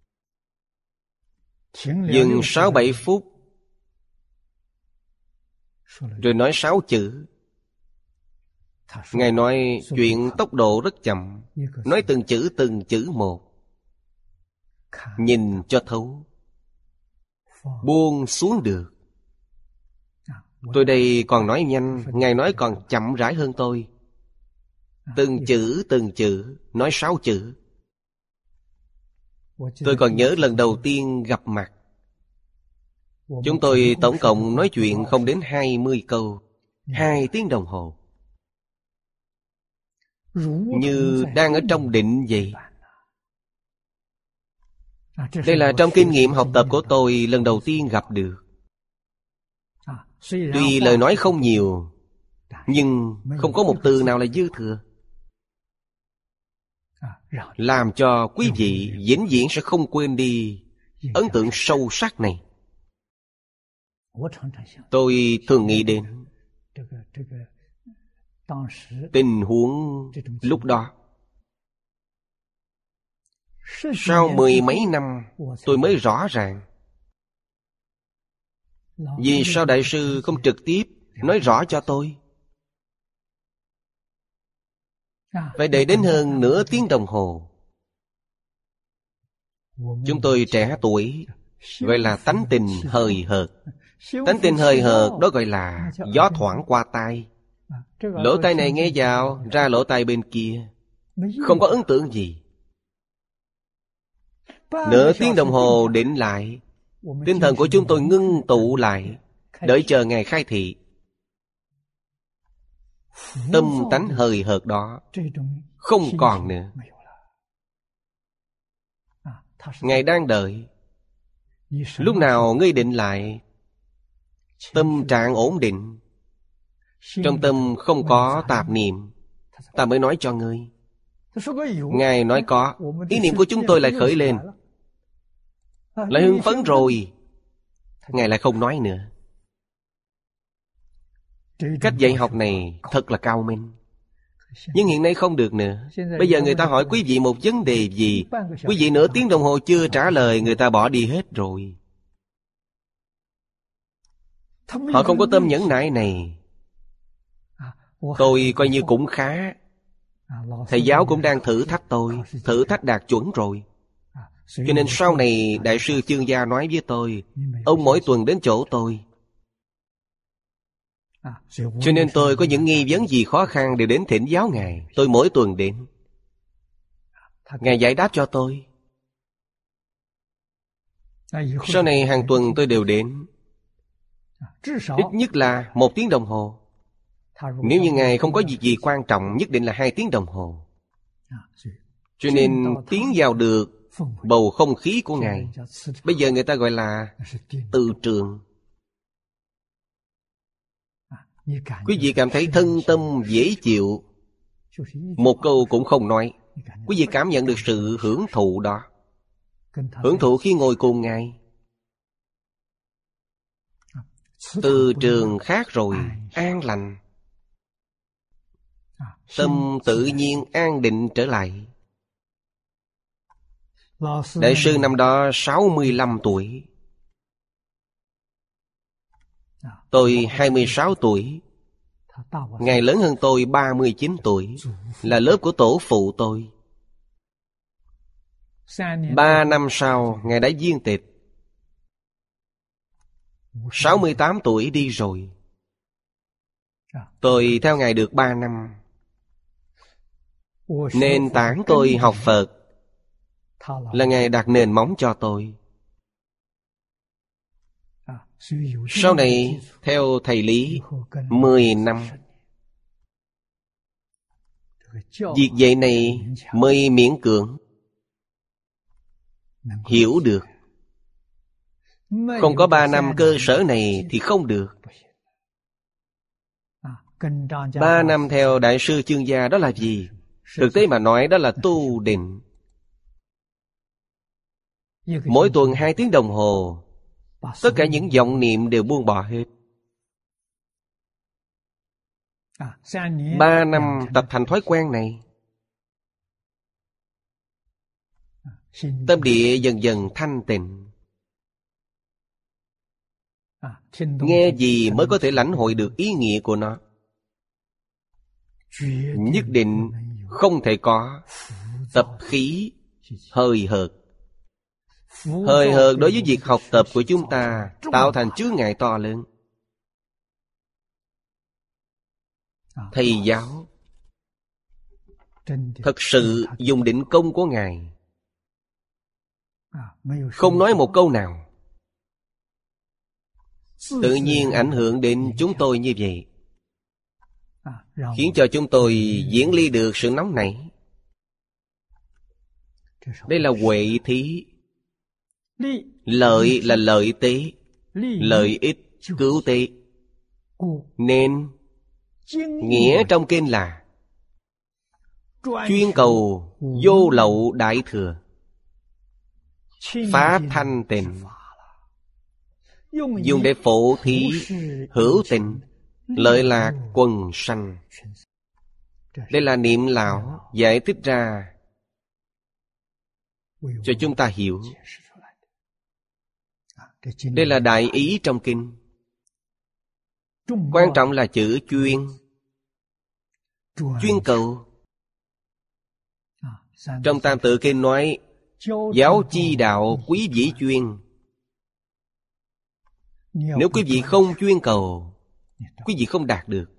Dừng sáu bảy phút rồi nói sáu chữ. Ngài nói chuyện tốc độ rất chậm, nói từng chữ từng chữ một, nhìn cho thấu, buông xuống được. Tôi đây còn nói nhanh, Ngài nói còn chậm rãi hơn tôi. Từng chữ từng chữ, nói sáu chữ. Tôi còn nhớ lần đầu tiên gặp mặt, chúng tôi tổng cộng nói chuyện không đến hai mươi câu, hai tiếng đồng hồ. Như đang ở trong định vậy. Đây là trong kinh nghiệm học tập của tôi lần đầu tiên gặp được. Tuy lời nói không nhiều, nhưng không có một từ nào là dư thừa, làm cho quý vị vĩnh viễn sẽ không quên đi ấn tượng sâu sắc này. Tôi thường nghĩ đến tình huống lúc đó. Sau mười mấy năm tôi mới rõ ràng. Vì sao Đại sư không trực tiếp nói rõ cho tôi? Phải đợi đến hơn nửa tiếng đồng hồ. Chúng tôi trẻ tuổi, gọi là tánh tình hời hợt. Tánh tình hời hợt đó gọi là gió thoảng qua tai. Lỗ tai này nghe vào, ra lỗ tai bên kia, không có ấn tượng gì. Nửa tiếng đồng hồ định lại, tinh thần của chúng tôi ngưng tụ lại, đợi chờ Ngài khai thị. Tâm tánh hời hợt đó không còn nữa. Ngài đang đợi. Lúc nào ngươi định lại, tâm trạng ổn định, trong tâm không có tạp niệm, ta mới nói cho ngươi. Ngài nói có, ý niệm của chúng tôi lại khởi lên, lại hưng phấn rồi, Ngài lại không nói nữa. Cách dạy học này thật là cao minh. Nhưng hiện nay không được nữa. Bây giờ người ta hỏi quý vị một vấn đề gì, quý vị nửa tiếng đồng hồ chưa trả lời, người ta bỏ đi hết rồi. Họ không có tâm nhẫn nại này. Tôi coi như cũng khá. Thầy giáo cũng đang thử thách tôi, thử thách đạt chuẩn rồi. Cho nên sau này Đại sư Chương Gia nói với tôi, ông mỗi tuần đến chỗ tôi. Cho nên tôi có những nghi vấn gì khó khăn đều đến thỉnh giáo Ngài. Tôi mỗi tuần đến, Ngài giải đáp cho tôi. Sau này hàng tuần tôi đều đến, ít nhất là một tiếng đồng hồ. Nếu như Ngài không có việc gì quan trọng, nhất định là hai tiếng đồng hồ. Cho nên tiến vào được bầu không khí của Ngài. Bây giờ người ta gọi là từ trường. Quý vị cảm thấy thân tâm dễ chịu, một câu cũng không nói. Quý vị cảm nhận được sự hưởng thụ đó. Hưởng thụ khi ngồi cùng Ngài. Từ trường khác rồi, an lành. Tâm tự nhiên an định trở lại. Đại sư năm đó sáu mươi lăm tuổi, tôi hai mươi sáu tuổi. Ngài lớn hơn tôi ba mươi chín tuổi, là lớp của tổ phụ tôi. Ba năm sau, Ngài đã viên tịch. Sáu mươi tám tuổi đi rồi. Tôi theo Ngài được ba năm. Nền tảng tôi học Phật là Ngài đặt nền móng cho tôi. Sau này theo thầy Lý mười năm. Việc dạy này mới miễn cưỡng hiểu được. Không có ba năm cơ sở này thì không được. Ba năm theo Đại sư Chương Gia đó là gì? Thực tế mà nói đó là tu định. Mỗi tuần hai tiếng đồng hồ, tất cả những vọng niệm đều buông bỏ hết. Ba năm tập thành thói quen này, tâm địa dần dần thanh tịnh. Nghe gì mới có thể lãnh hội được ý nghĩa của nó. Nhất định không thể có tập khí hời hợt. Hời hợt đối với việc học tập của chúng ta tạo thành chướng ngại to lớn. Thầy giáo thật sự dùng định công của Ngài, không nói một câu nào, tự nhiên ảnh hưởng đến chúng tôi như vậy, khiến cho chúng tôi diễn ly được sự nóng nảy. Đây là huệ thí. Lợi là lợi tế, lợi ích cứu tế. Nên nghĩa trong kinh là chuyên cầu vô lậu đại thừa, pháp thanh tịnh, dùng để phổ thí hữu tình, lợi lạc quần sanh. Đây là Niệm Lão giải thích ra cho chúng ta hiểu. Đây là đại ý trong kinh. Quan trọng là chữ chuyên. Chuyên cầu. Trong Tam Tự Kinh nói, giáo chi đạo quý vị chuyên. Nếu quý vị không chuyên cầu, quý vị không đạt được.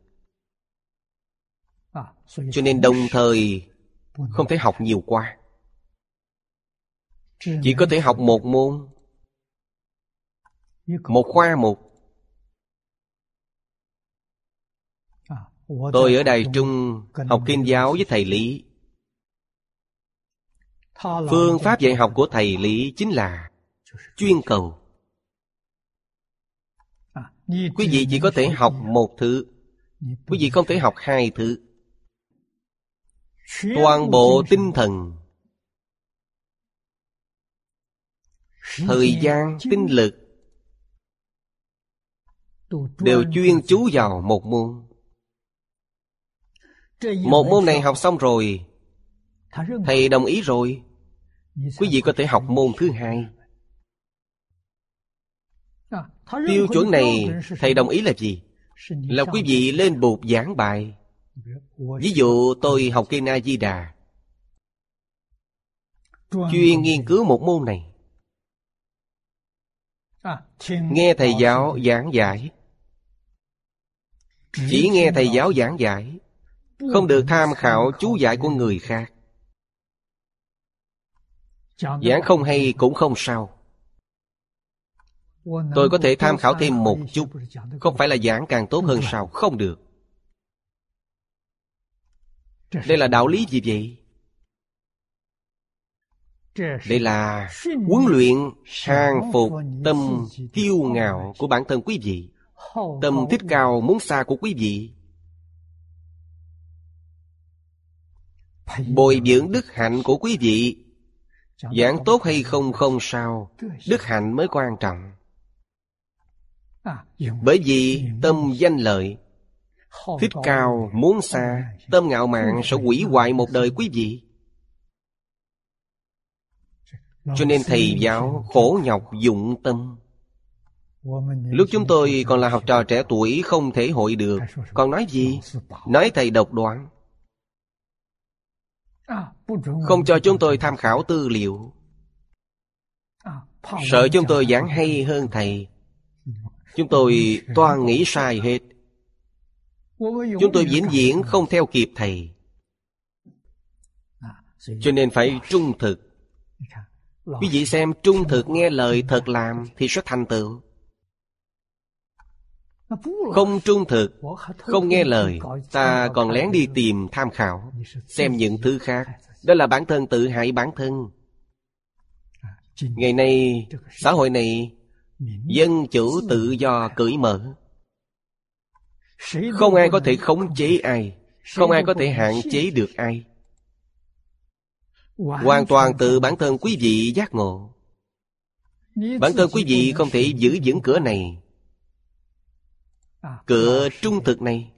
Cho nên đồng thời không thể học nhiều quá. Chỉ có thể học một môn, một khoa mục. Tôi ở Đài Trung học Kinh giáo với thầy Lý. Phương pháp dạy học của thầy Lý chính là chuyên cầu. Quý vị chỉ có thể học một thứ, quý vị không thể học hai thứ. Toàn bộ tinh thần, thời gian, tinh lực đều chuyên chú vào một môn. Một môn này học xong rồi, thầy đồng ý rồi, quý vị có thể học môn thứ hai. Tiêu chuẩn này thầy đồng ý là gì? Là quý vị lên bục giảng bài. Ví dụ tôi học Kinh A Di Đà, chuyên nghiên cứu một môn này, nghe thầy giáo giảng giải, chỉ nghe thầy giáo giảng giải, không được tham khảo chú giải của người khác. Giảng không hay cũng không sao, tôi có thể tham khảo thêm một chút. Không phải là giảng càng tốt hơn sao? Không được. Đây là đạo lý gì vậy? Đây là huấn luyện hàng phục tâm kiêu ngạo của bản thân quý vị, tâm thích cao muốn xa của quý vị, bồi dưỡng đức hạnh của quý vị. Giảng tốt hay không không sao, đức hạnh mới quan trọng. Bởi vì tâm danh lợi, thích cao muốn xa, tâm ngạo mạn sẽ hủy hoại một đời quý vị. Cho nên thầy giáo khổ nhọc dụng tâm. Lúc chúng tôi còn là học trò trẻ tuổi không thể hội được, còn nói gì? Nói thầy độc đoán, không cho chúng tôi tham khảo tư liệu, sợ chúng tôi giảng hay hơn thầy. Chúng tôi toàn nghĩ sai hết. Chúng tôi vĩnh viễn không theo kịp thầy. Cho nên phải trung thực. Quý vị xem, trung thực nghe lời thật làm thì sẽ thành tựu. Không trung thực, không nghe lời, ta còn lén đi tìm tham khảo, xem những thứ khác. Đó là bản thân tự hại bản thân. Ngày nay, xã hội này dân chủ tự do cởi mở, không ai có thể khống chế ai, không ai có thể hạn chế được ai. Hoàn toàn từ bản thân quý vị giác ngộ. Bản thân quý vị không thể giữ vững cửa này, cửa trung thực này,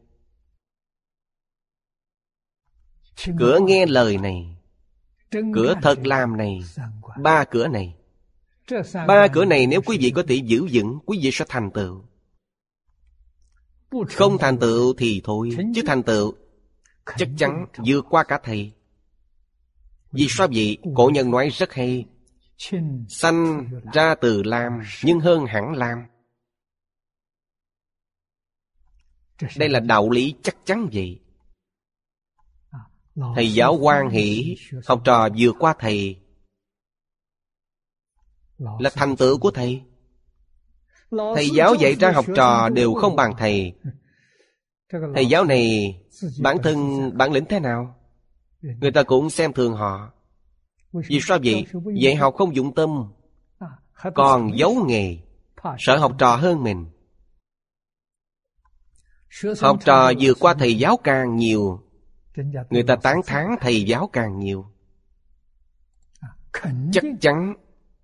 cửa nghe lời này, cửa thật làm này, ba cửa này. Ba cửa này nếu quý vị có thể giữ vững, quý vị sẽ thành tựu. Không thành tựu thì thôi, chứ thành tựu chắc chắn vượt qua cả thầy. Vì sao vậy? Cổ nhân nói rất hay: sanh ra từ lam, nhưng hơn hẳn lam. Đây là đạo lý chắc chắn vậy. Thầy giáo hoan hỷ, học trò vượt qua thầy, là thành tựu của thầy. Thầy giáo dạy ra học trò đều không bằng thầy. Thầy giáo này bản thân bản lĩnh thế nào, người ta cũng xem thường họ. Vì sao vậy? Dạy học không dụng tâm, còn giấu nghề, sợ học trò hơn mình. Học trò vượt qua thầy giáo càng nhiều, người ta tán thán thầy giáo càng nhiều. Chắc chắn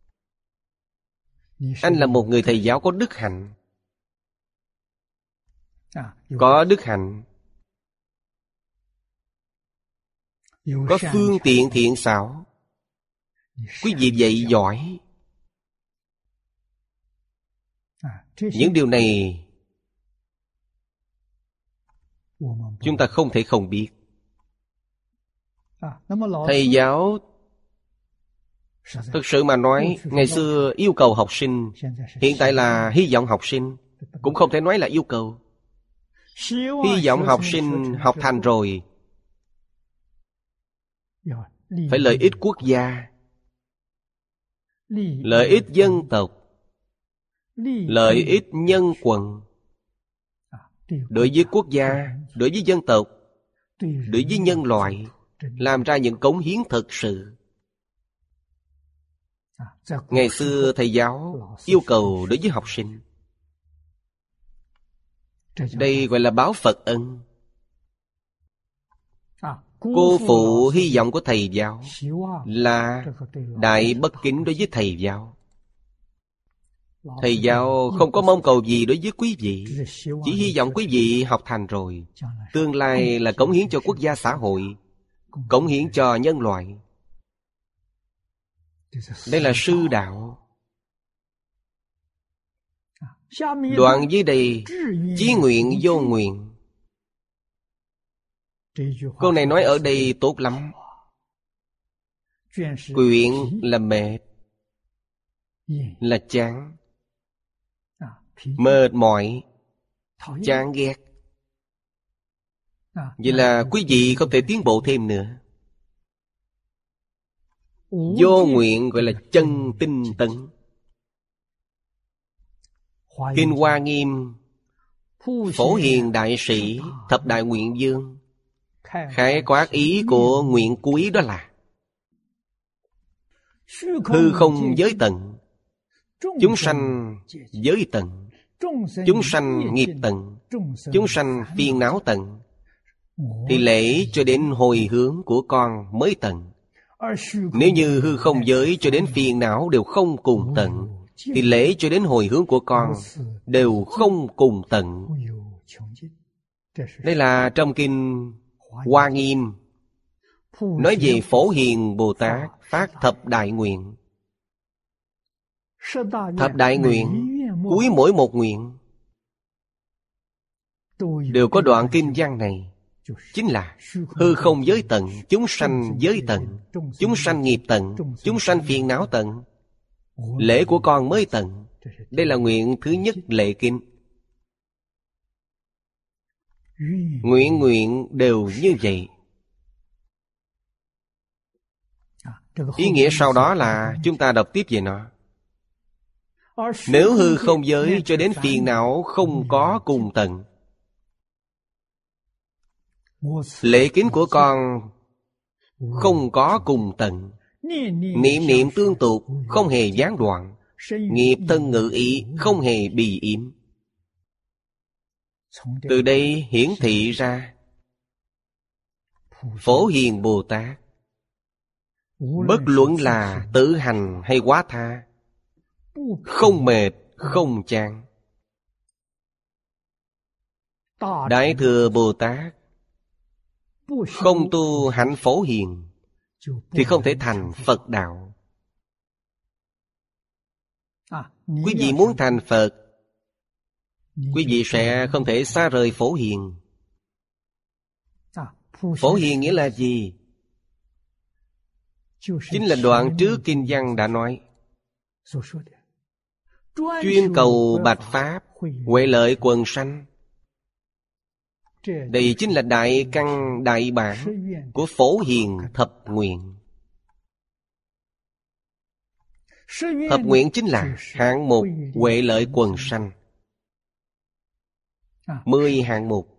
anh là một người thầy giáo có đức hạnh. Có đức hạnh, có phương tiện thiện xảo, quý vị dạy giỏi, Những điều này chúng ta không thể không biết. Thầy giáo thực sự mà nói, ngày xưa yêu cầu học sinh, hiện tại là hy vọng học sinh. Cũng không thể nói là yêu cầu. Hy vọng học sinh học thành rồi phải lợi ích quốc gia, lợi ích dân tộc, lợi ích nhân quần. Đối với quốc gia, đối với dân tộc, đối với nhân loại, làm ra những cống hiến thực sự. Ngày xưa thầy giáo yêu cầu đối với học sinh. Đây gọi là báo Phật ân. Cô phụ hy vọng của thầy giáo là đại bất kính đối với thầy giáo. Thầy giáo không có mong cầu gì đối với quý vị, chỉ hy vọng quý vị học thành rồi tương lai là cống hiến cho quốc gia xã hội, cống hiến cho nhân loại. Đây là sư đạo. Đoạn dưới đây, chí nguyện vô nguyện. Câu này nói ở đây tốt lắm. Quyện là mệt, là chán, mệt mỏi, chán ghét. Vậy là quý vị không thể tiến bộ thêm nữa. Vô nguyện gọi là chân tinh tấn. Kinh Hoa Nghiêm, Phổ Hiền Đại Sĩ Thập Đại Nguyện Dương khái quát ý của nguyện cuối đó là hư không giới tận, chúng sanh giới tận, chúng sanh nghiệp tận, chúng sanh phiền não tận, thì lễ cho đến hồi hướng của con mới tận. Nếu như hư không giới cho đến phiền não đều không cùng tận, thì lễ cho đến hồi hướng của con đều không cùng tận. Đây là trong kinh Hoa Nghiêm nói về Phổ Hiền Bồ Tát phát thập đại nguyện. Thập đại nguyện, cuối mỗi một nguyện đều có đoạn kinh văn này, chính là hư không giới tận, chúng sanh giới tận, chúng sanh nghiệp tận, chúng sanh phiền não tận, lễ của con mới tận. Đây là nguyện thứ nhất lệ kinh. Nguyện nguyện đều như vậy. Ý nghĩa sau đó là chúng ta đọc tiếp về nó. Nếu hư không giới cho đến phiền não không có cùng tận, lễ kính của con không có cùng tận, niệm niệm tương tục không hề gián đoạn, nghiệp thân ngự ý không hề bì yếm. Từ đây hiển thị ra Phổ Hiền Bồ Tát bất luận là tự hành hay quá tha, không mệt, không chán. Đại Thừa Bồ Tát không tu hạnh Phổ Hiền thì không thể thành Phật đạo. Quý vị muốn thành Phật, quý vị sẽ không thể xa rời Phổ Hiền. Phổ Hiền nghĩa là gì? Chính là đoạn trước kinh văn đã nói, chuyên cầu bạch pháp, huệ lợi quần sanh. Đây chính là đại căn đại bản của Phổ Hiền thập nguyện. Thập nguyện chính là hạng mục huệ lợi quần sanh. Mười hạng mục,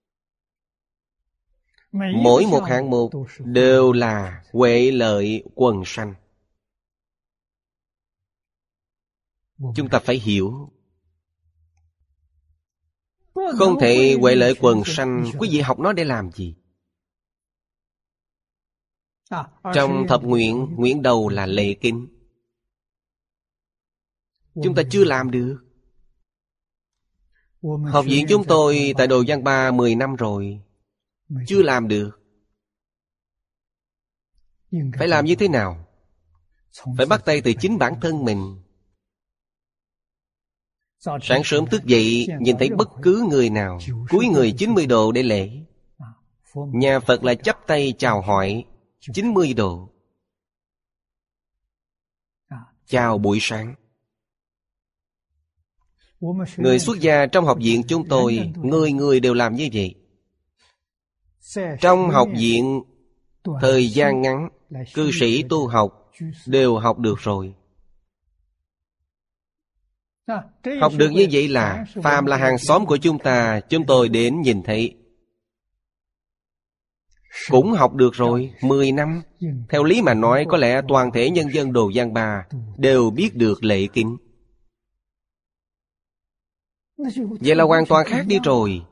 mỗi một hạng mục đều là huệ lợi quần sanh. Chúng ta phải hiểu. Không thể huệ lợi quần sanh, quý vị học nó để làm gì? Trong thập nguyện, nguyện đầu là lệ kinh. Chúng ta chưa làm được. Học viện chúng tôi tại Đồ Giang Ba mười năm rồi, chưa làm được. Phải làm như thế nào? Phải bắt tay từ chính bản thân mình. Sáng sớm thức dậy, nhìn thấy bất cứ người nào cúi người chín mươi độ để lễ. Nhà Phật là chắp tay chào hỏi chín mươi độ. Chào buổi sáng. Người xuất gia trong học viện chúng tôi, người người đều làm như vậy. Trong học viện, thời gian ngắn, cư sĩ tu học đều học được rồi. Học được như vậy là phàm là hàng xóm của chúng ta, chúng tôi đến nhìn thấy cũng học được rồi. Mười năm. Theo lý mà nói, có lẽ toàn thể nhân dân Đồ Giang Ba đều biết được lễ kính. Vậy là hoàn toàn khác đi rồi.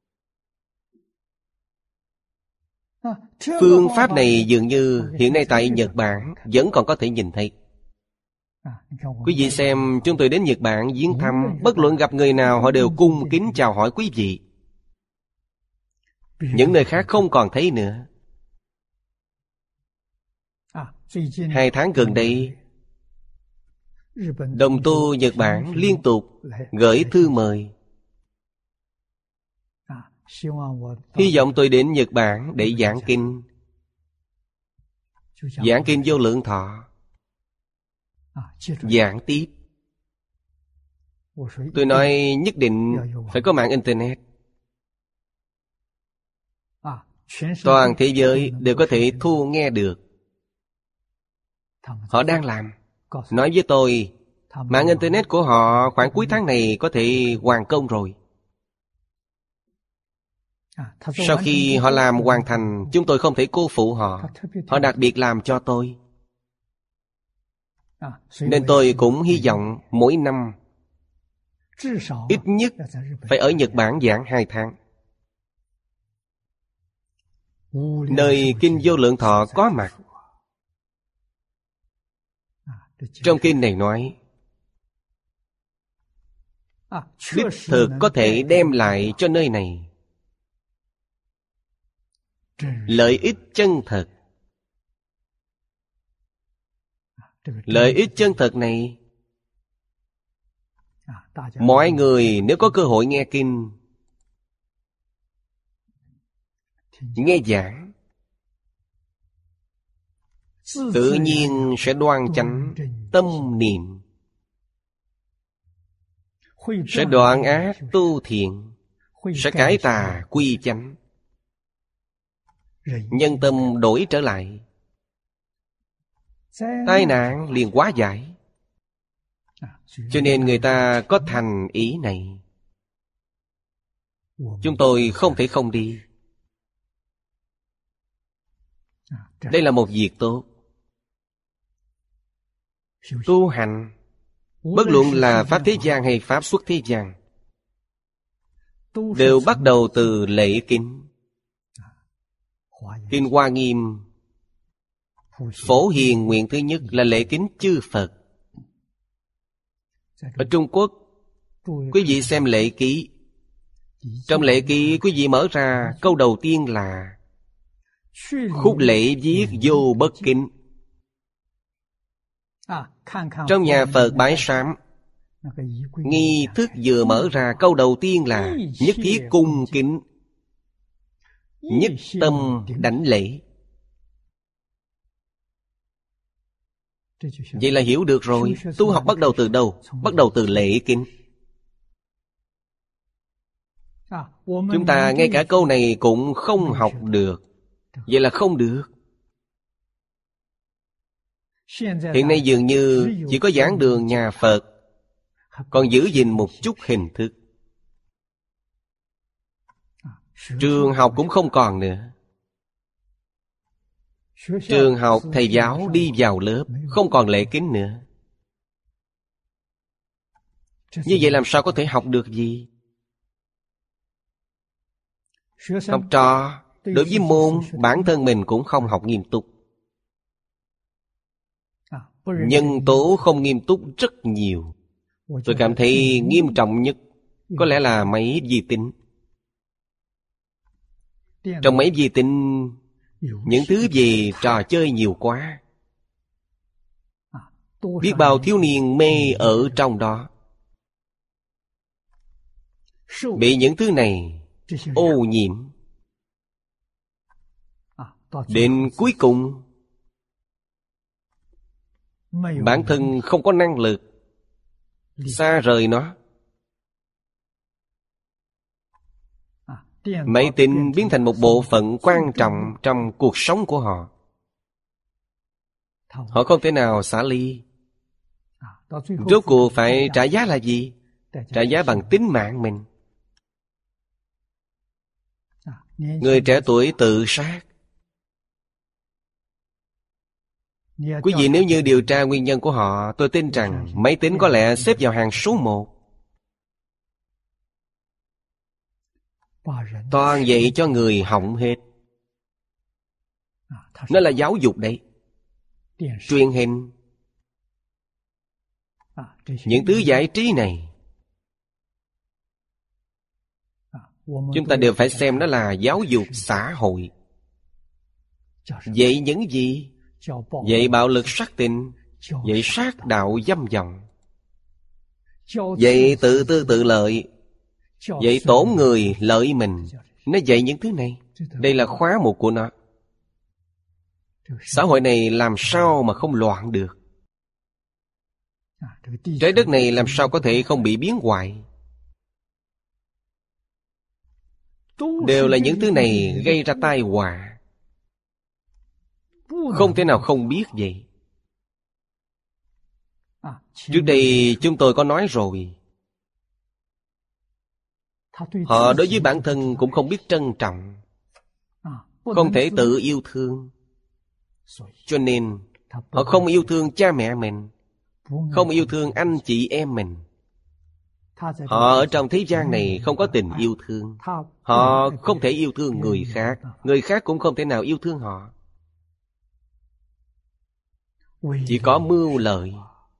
Phương pháp này dường như hiện nay tại Nhật Bản vẫn còn có thể nhìn thấy. Quý vị xem, chúng tôi đến Nhật Bản viếng thăm, bất luận gặp người nào họ đều cung kính chào hỏi quý vị. Những nơi khác không còn thấy nữa. Hai tháng gần đây, đồng tu Nhật Bản liên tục gửi thư mời. Hy vọng tôi đến Nhật Bản để giảng kinh. Giảng kinh Vô Lượng Thọ. Giảng tiếp. Tôi nói nhất định phải có mạng Internet. Toàn thế giới đều có thể thu nghe được. Họ đang làm. Nói với tôi, mạng Internet của họ khoảng cuối tháng này có thể hoàn công rồi. Sau khi họ làm hoàn thành, chúng tôi không thể cô phụ họ. Họ đặc biệt làm cho tôi. Nên tôi cũng hy vọng mỗi năm ít nhất phải ở Nhật Bản giảng hai tháng. Nơi kinh Vô Lượng Thọ có mặt. Trong kinh này nói, đích thực có thể đem lại cho nơi này lợi ích chân thật. Lợi ích chân thật này, mọi người nếu có cơ hội nghe kinh, nghe giảng, tự nhiên sẽ đoan chánh tâm niệm, sẽ đoạn ác tu thiện, sẽ cải tà quy chánh, nhân tâm đổi trở lại, tai nạn liền hóa giải. Cho nên người ta có thành ý này. Chúng tôi không thể không đi. Đây là một việc tốt. Tu hành, bất luận là Pháp thế gian hay Pháp xuất thế gian, đều bắt đầu từ lễ kính. Kinh Hoa Nghiêm phổ hiền nguyện thứ nhất là lễ kính chư Phật. Ở Trung Quốc, quý vị xem lễ ký. Trong lễ ký, quý vị mở ra câu đầu tiên là khúc lễ viết vô bất kính. Trong nhà Phật bái sám, nghi thức vừa mở ra câu đầu tiên là nhất thiết cung kính, nhất tâm đảnh lễ. Vậy là hiểu được rồi. Tu học bắt đầu từ đâu? Bắt đầu từ lễ kính. Chúng ta ngay cả câu này cũng không học được. Vậy là không được. Hiện nay dường như chỉ có giảng đường nhà Phật còn giữ gìn một chút hình thức. Trường học cũng không còn nữa. Trường học thầy giáo đi vào lớp, không còn lễ kính nữa. Như vậy làm sao có thể học được gì? Học trò đối với môn bản thân mình cũng không học nghiêm túc. Nhân tố không nghiêm túc rất nhiều. Tôi cảm thấy nghiêm trọng nhất có lẽ là máy vi tính. Trong máy vi tính, những thứ gì trò chơi nhiều quá. Biết bao thiếu niên mê ở trong đó. bị những thứ này ô nhiễm. Đến cuối cùng, bản thân không có năng lực xa rời nó. Máy tính biến thành một bộ phận quan trọng trong cuộc sống của họ. Họ không thể nào xả ly. Rốt cuộc phải trả giá là gì? Trả giá bằng tính mạng mình. Người trẻ tuổi tự sát. Quý vị nếu như điều tra nguyên nhân của họ, tôi tin rằng máy tính có lẽ xếp vào hàng số một. Toàn dạy cho người hỏng hết. Nó là giáo dục đấy. Truyền hình, những thứ giải trí này, chúng ta đều phải xem nó là giáo dục xã hội. Dạy những gì? Dạy bạo lực sát tình, dạy sát đạo dâm vọng, dạy tự tư tự lợi, dạy tổn người lợi mình. Nó dạy những thứ này. Đây là khóa mục của nó. Xã hội này làm sao mà không loạn được? Trái đất này làm sao có thể không bị biến hoại? Đều là những thứ này gây ra tai họa. Không thể nào không biết vậy. Trước đây chúng tôi có nói rồi, họ đối với bản thân cũng không biết trân trọng, không thể tự yêu thương. Cho nên họ không yêu thương cha mẹ mình, không yêu thương anh chị em mình. Họ ở trong thế gian này không có tình yêu thương. Họ không thể yêu thương người khác, người khác cũng không thể nào yêu thương họ. Chỉ có mưu lợi.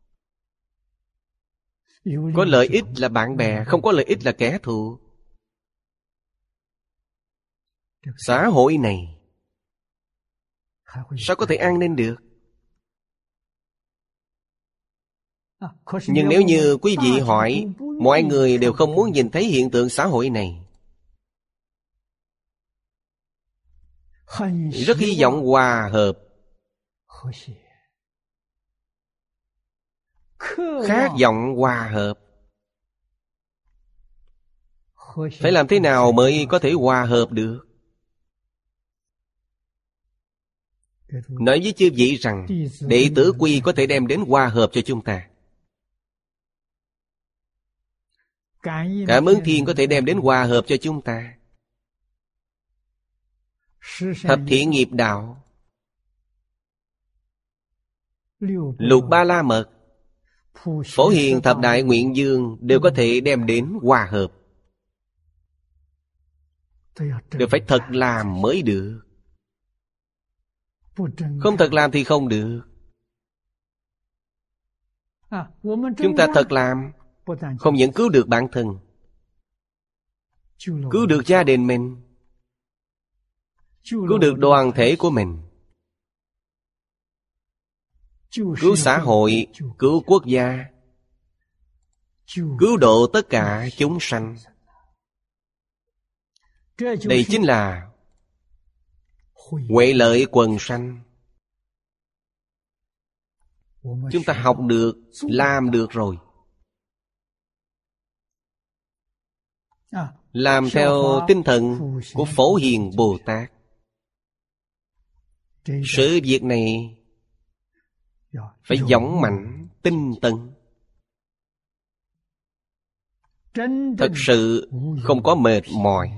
Có lợi ích là bạn bè, không có lợi ích là kẻ thù. Xã hội này sao có thể an ninh được? Nhưng nếu như quý vị hỏi, mọi người đều không muốn nhìn thấy hiện tượng xã hội này. Rất hy vọng hòa hợp, khát vọng hòa hợp. Phải làm thế nào mới có thể hòa hợp được? Nói với chư vị rằng đệ tử quy có thể đem đến hòa hợp cho chúng ta. Cảm ứng thiên có thể đem đến hòa hợp cho chúng ta. Thập thiện nghiệp đạo, Lục Ba La Mật, Phổ Hiền Thập Đại Nguyện Dương đều có thể đem đến hòa hợp. Đều phải thật làm mới được. Không thật làm thì không được. Chúng ta thật làm, không những cứu được bản thân, cứu được gia đình mình, cứu được đoàn thể của mình, cứu xã hội, cứu quốc gia, cứu độ tất cả chúng sanh. Đây chính là huệ lợi quần sanh. Chúng ta học được, làm được rồi. Làm theo tinh thần của Phổ Hiền Bồ Tát. Sự việc này phải dũng mạnh, tinh tấn. Thật sự không có mệt mỏi.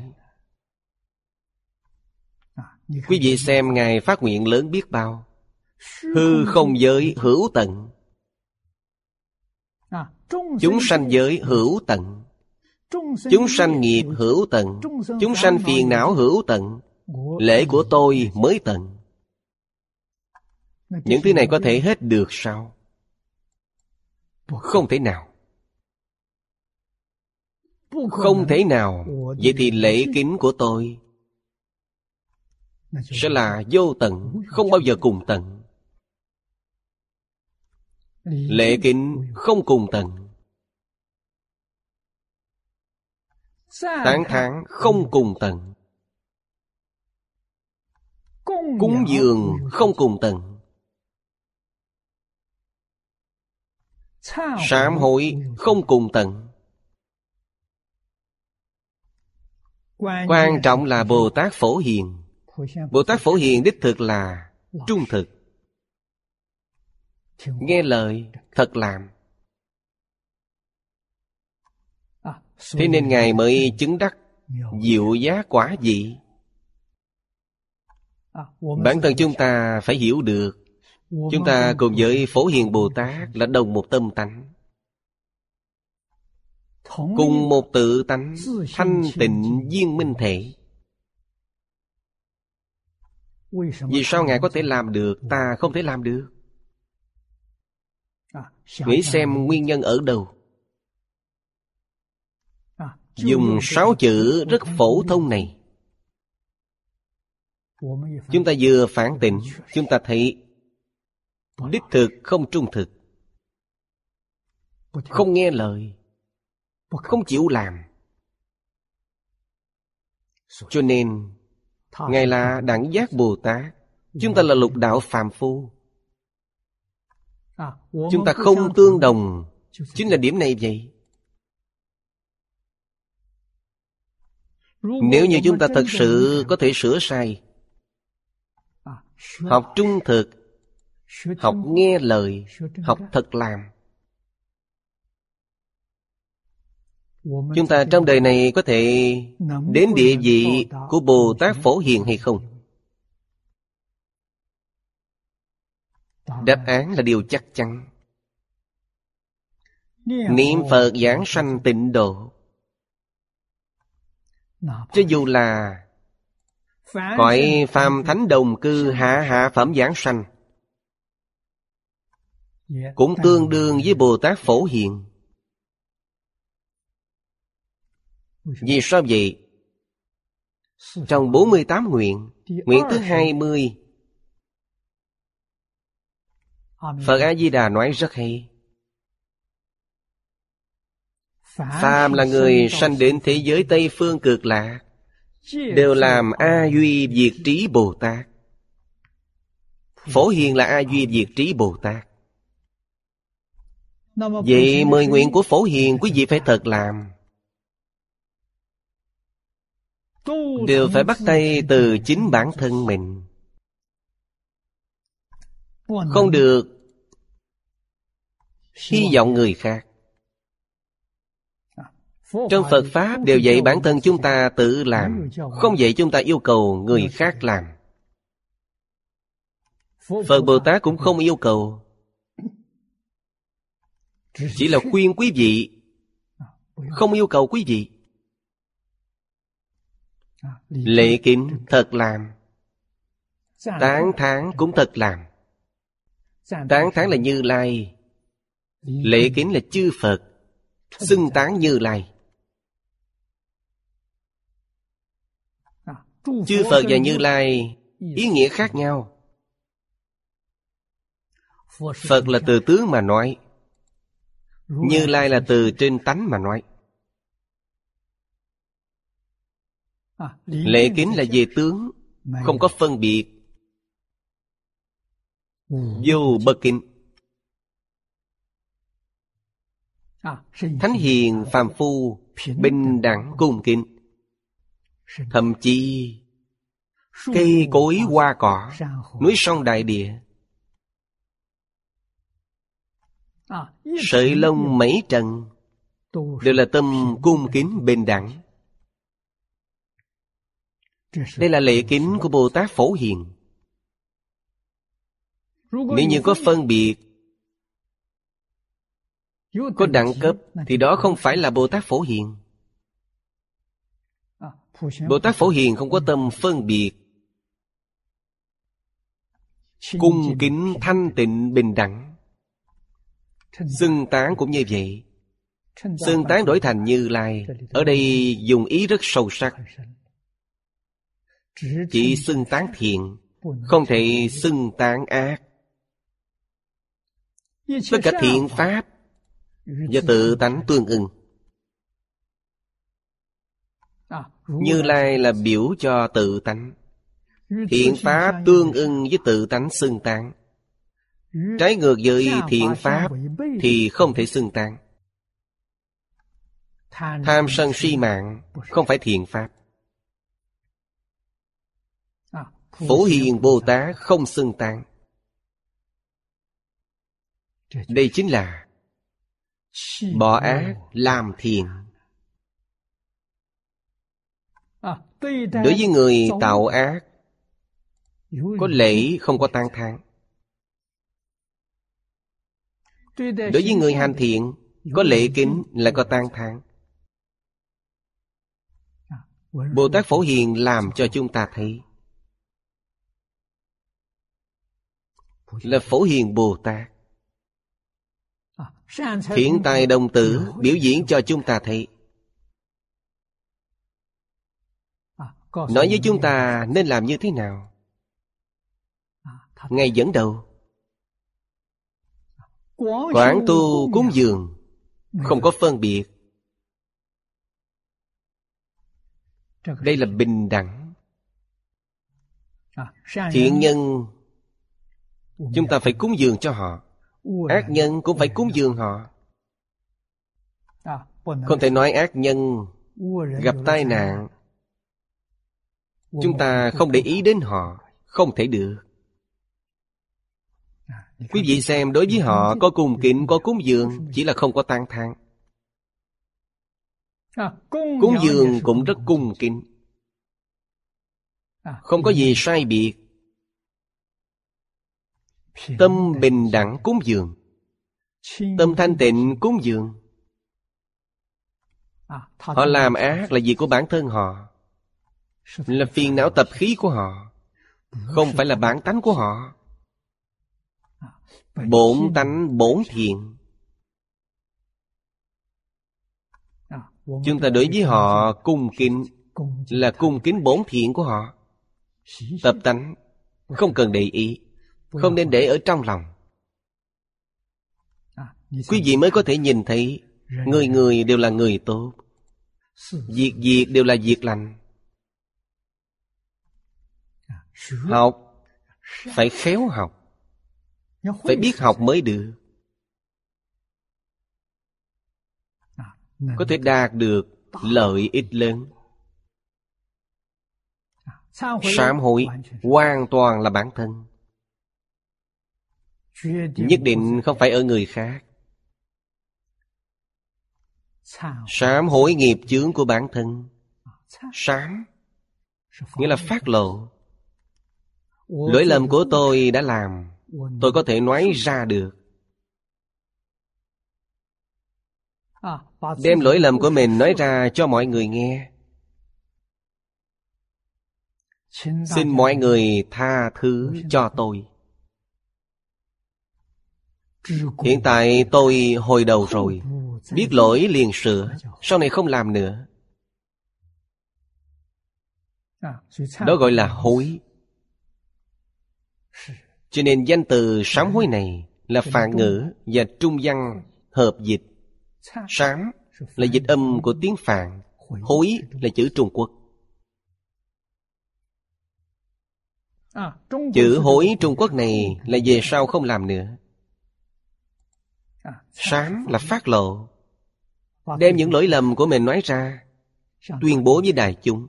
Quý vị xem Ngài phát nguyện lớn biết bao. Hư không giới hữu tận, chúng sanh giới hữu tận, chúng sanh nghiệp hữu tận, chúng sanh phiền não hữu tận, lễ của tôi mới tận. Những thứ này có thể hết được sao? Không thể nào. Không thể nào. Vậy thì lễ kính của tôi sẽ là vô tận, không bao giờ cùng tận. Lễ kính không cùng tận. tán thán không cùng tận, cúng dường không cùng tận, sám hối không cùng tận. Quan trọng là Bồ Tát Phổ Hiền. Bồ Tát Phổ Hiền đích thực là trung thực, nghe lời, thật làm. Thế nên Ngài mới chứng đắc diệu giá quả vị. Bản thân chúng ta phải hiểu được, chúng ta cùng với Phổ Hiền Bồ Tát là đồng một tâm tánh, cùng một tự tánh, thanh tịnh viên minh thể. Vì sao Ngài có thể làm được, ta không thể làm được? Nghĩ xem nguyên nhân ở đâu. Dùng sáu chữ rất phổ thông này, chúng ta vừa phản tỉnh, chúng ta thấy đích thực không trung thực, không nghe lời, không chịu làm. Cho nên Ngài là Đẳng Giác Bồ Tát, chúng ta là lục đạo phàm phu. Chúng ta không tương đồng, chính là điểm này vậy. Nếu như chúng ta thật sự có thể sửa sai, học trung thực, học nghe lời, học thật làm, chúng ta trong đời này có thể đến địa vị của Bồ Tát Phổ Hiền hay không? Đáp án là điều chắc chắn. Niệm Phật giảng sanh tịnh độ, cho dù là cõi phàm thánh đồng cư hạ hạ phẩm giảng sanh, cũng tương đương với Bồ Tát Phổ Hiền. Vì sao vậy? Trong bốn mươi tám nguyện, nguyện thứ hai mươi, Phật A-di-đà nói rất hay. Phàm là người sanh đến thế giới Tây Phương Cực Lạc, đều làm A Duy Diệt Trí Bồ Tát. Phổ Hiền là A Duy Diệt Trí Bồ Tát. Vậy mười nguyện của Phổ Hiền quý vị phải thật làm, đều phải bắt tay từ chính bản thân mình, không được hy vọng người khác. Trong Phật Pháp đều dạy bản thân chúng ta tự làm, không dạy chúng ta yêu cầu người khác làm. Phật Bồ Tát cũng không yêu cầu, chỉ là khuyên quý vị, không yêu cầu quý vị. Lễ kính thật làm, tán thán cũng thật làm. Tán thán là Như Lai, lễ kính là chư Phật, xưng tán Như Lai. Chư Phật và Như Lai ý nghĩa khác nhau. Phật là từ tướng mà nói, Như Lai là từ trên tánh mà nói. Lễ kính là về tướng, không có phân biệt, vô bất kính. Thánh hiền phàm phu bình đẳng cung kính. Thậm chí cây cối hoa cỏ, núi sông đại địa, sợi lông mấy trần, đều là tâm cung kính bình đẳng. Đây là lễ kính của Bồ Tát Phổ Hiền. Nếu như có phân biệt, có đẳng cấp, thì đó không phải là Bồ Tát Phổ Hiền. Bồ Tát Phổ Hiền không có tâm phân biệt, cung kính thanh tịnh bình đẳng. Xưng tán cũng như vậy. Xưng tán đổi thành Như Lai, ở đây dùng ý rất sâu sắc. Chỉ xưng tán thiện, không thể xưng tán ác. Tất cả thiện pháp và tự tánh tương ưng. Như Lai là biểu cho tự tánh. Thiện pháp tương ưng với tự tánh xưng tán. Trái ngược với thiện pháp thì không thể xưng tán. Tham sân si mạng không phải thiện pháp. Phổ Hiền Bồ Tát không xưng tán. Đây chính là bỏ ác làm thiện. Đối với người tạo ác, có lễ không có tán thán. Đối với người hành thiện, có lễ kính lại có tán thán. Bồ Tát Phổ Hiền làm cho chúng ta thấy là Phổ Hiền Bồ Tát. Thiện tài đồng tử biểu diễn cho chúng ta thấy, nói với chúng ta nên làm như thế nào. Ngài dẫn đầu quán tu cúng dường, không có phân biệt. Đây là bình đẳng. Thiện nhân chúng ta phải cúng dường cho họ, ác nhân cũng phải cúng dường họ. Không thể nói ác nhân gặp tai nạn chúng ta không để ý đến họ, không thể được. Quý vị xem, đối với họ có cung kính, có cúng dường, chỉ là không có tán thán. Cúng dường cũng rất cung kính, không có gì sai biệt. Tâm bình đẳng cúng dường, tâm thanh tịnh cúng dường. Họ làm ác là việc của bản thân họ, là phiền não tập khí của họ, không phải là bản tánh của họ. Bổn tánh bổn thiện. Chúng ta đối với họ cung kính là cung kính bổn thiện của họ. Tập tánh không cần để ý, không nên để ở trong lòng. Quý vị mới có thể nhìn thấy người người đều là người tốt, việc việc đều là việc lành. Học phải khéo học, phải biết học mới được, có thể đạt được lợi ích lớn. Sám hối hoàn toàn là bản thân, nhất định không phải ở người khác. Sám hối nghiệp chướng của bản thân. Sám nghĩa là phát lộ. Lỗi lầm của tôi đã làm, tôi có thể nói ra được. Đem lỗi lầm của mình nói ra cho mọi người nghe. Xin mọi người tha thứ cho tôi. Hiện tại tôi hồi đầu rồi, biết lỗi liền sửa, sau này không làm nữa. Đó gọi là hối. Cho nên danh từ sám hối này là phạn ngữ và trung văn hợp dịch. Sám là dịch âm của tiếng Phạn, hối là chữ Trung Quốc. Chữ hối Trung Quốc này là về sau không làm nữa. Sám là phát lộ, đem những lỗi lầm của mình nói ra, tuyên bố với đại chúng.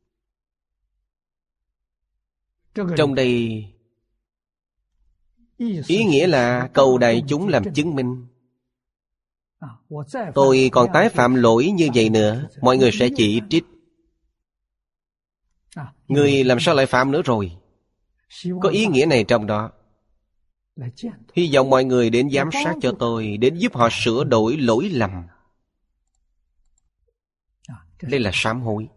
Trong đây ý nghĩa là cầu đại chúng làm chứng minh. Tôi còn tái phạm lỗi như vậy nữa, mọi người sẽ chỉ trích. Người làm sao lại phạm nữa rồi? Có ý nghĩa này trong đó. Hy vọng mọi người đến giám sát cho tôi, đến giúp họ sửa đổi lỗi lầm. Đây là sám hối.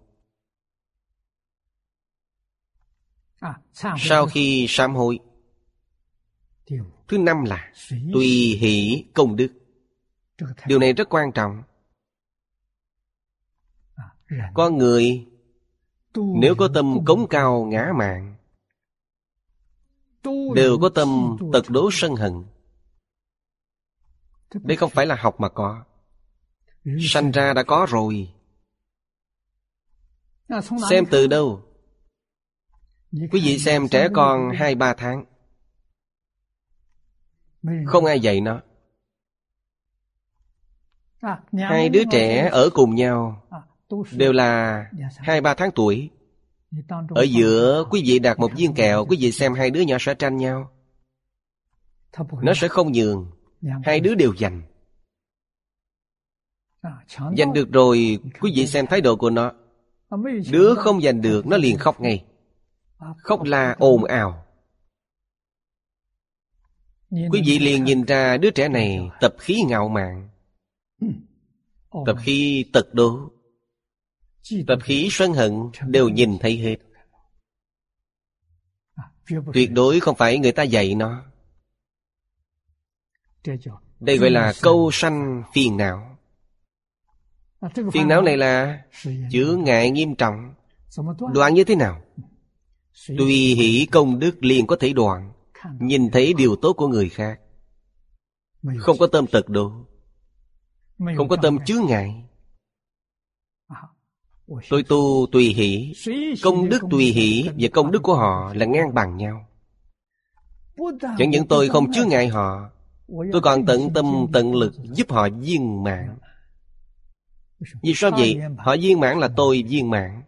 Sau khi sám hối, thứ năm là tùy hỷ công đức. Điều này rất quan trọng. Con người nếu có tâm cống cao ngã mạn, đều có tâm tật đố sân hận. Đây không phải là học mà có, sanh ra đã có rồi. Xem từ đâu? Quý vị xem trẻ con hai ba tháng, không ai dạy nó. Hai đứa trẻ ở cùng nhau đều là hai ba tháng tuổi. Ở giữa quý vị đặt một viên kẹo, quý vị xem hai đứa nhỏ sẽ tranh nhau. Nó sẽ không nhường, hai đứa đều giành. Giành được rồi, quý vị xem thái độ của nó. Đứa không giành được, nó liền khóc ngay. Khóc la ồn ào. Quý vị liền nhìn ra đứa trẻ này tập khí ngạo mạn, tập khí tật đố, tập khí sân hận đều nhìn thấy hết. Tuyệt đối không phải người ta dạy nó. Đây gọi là câu sanh phiền não. Phiền não này là chướng ngại nghiêm trọng. Đoạn như thế nào? Tùy hỷ công đức liền có thể đoạn. Nhìn thấy điều tốt của người khác, không có tâm tật độ, không có tâm chướng ngại. Tôi tu tùy hỷ, công đức tùy hỷ và công đức của họ là ngang bằng nhau. Chẳng những tôi không chướng ngại họ, tôi còn tận tâm tận lực giúp họ viên mãn. Vì sao vậy? Họ viên mãn là tôi viên mãn,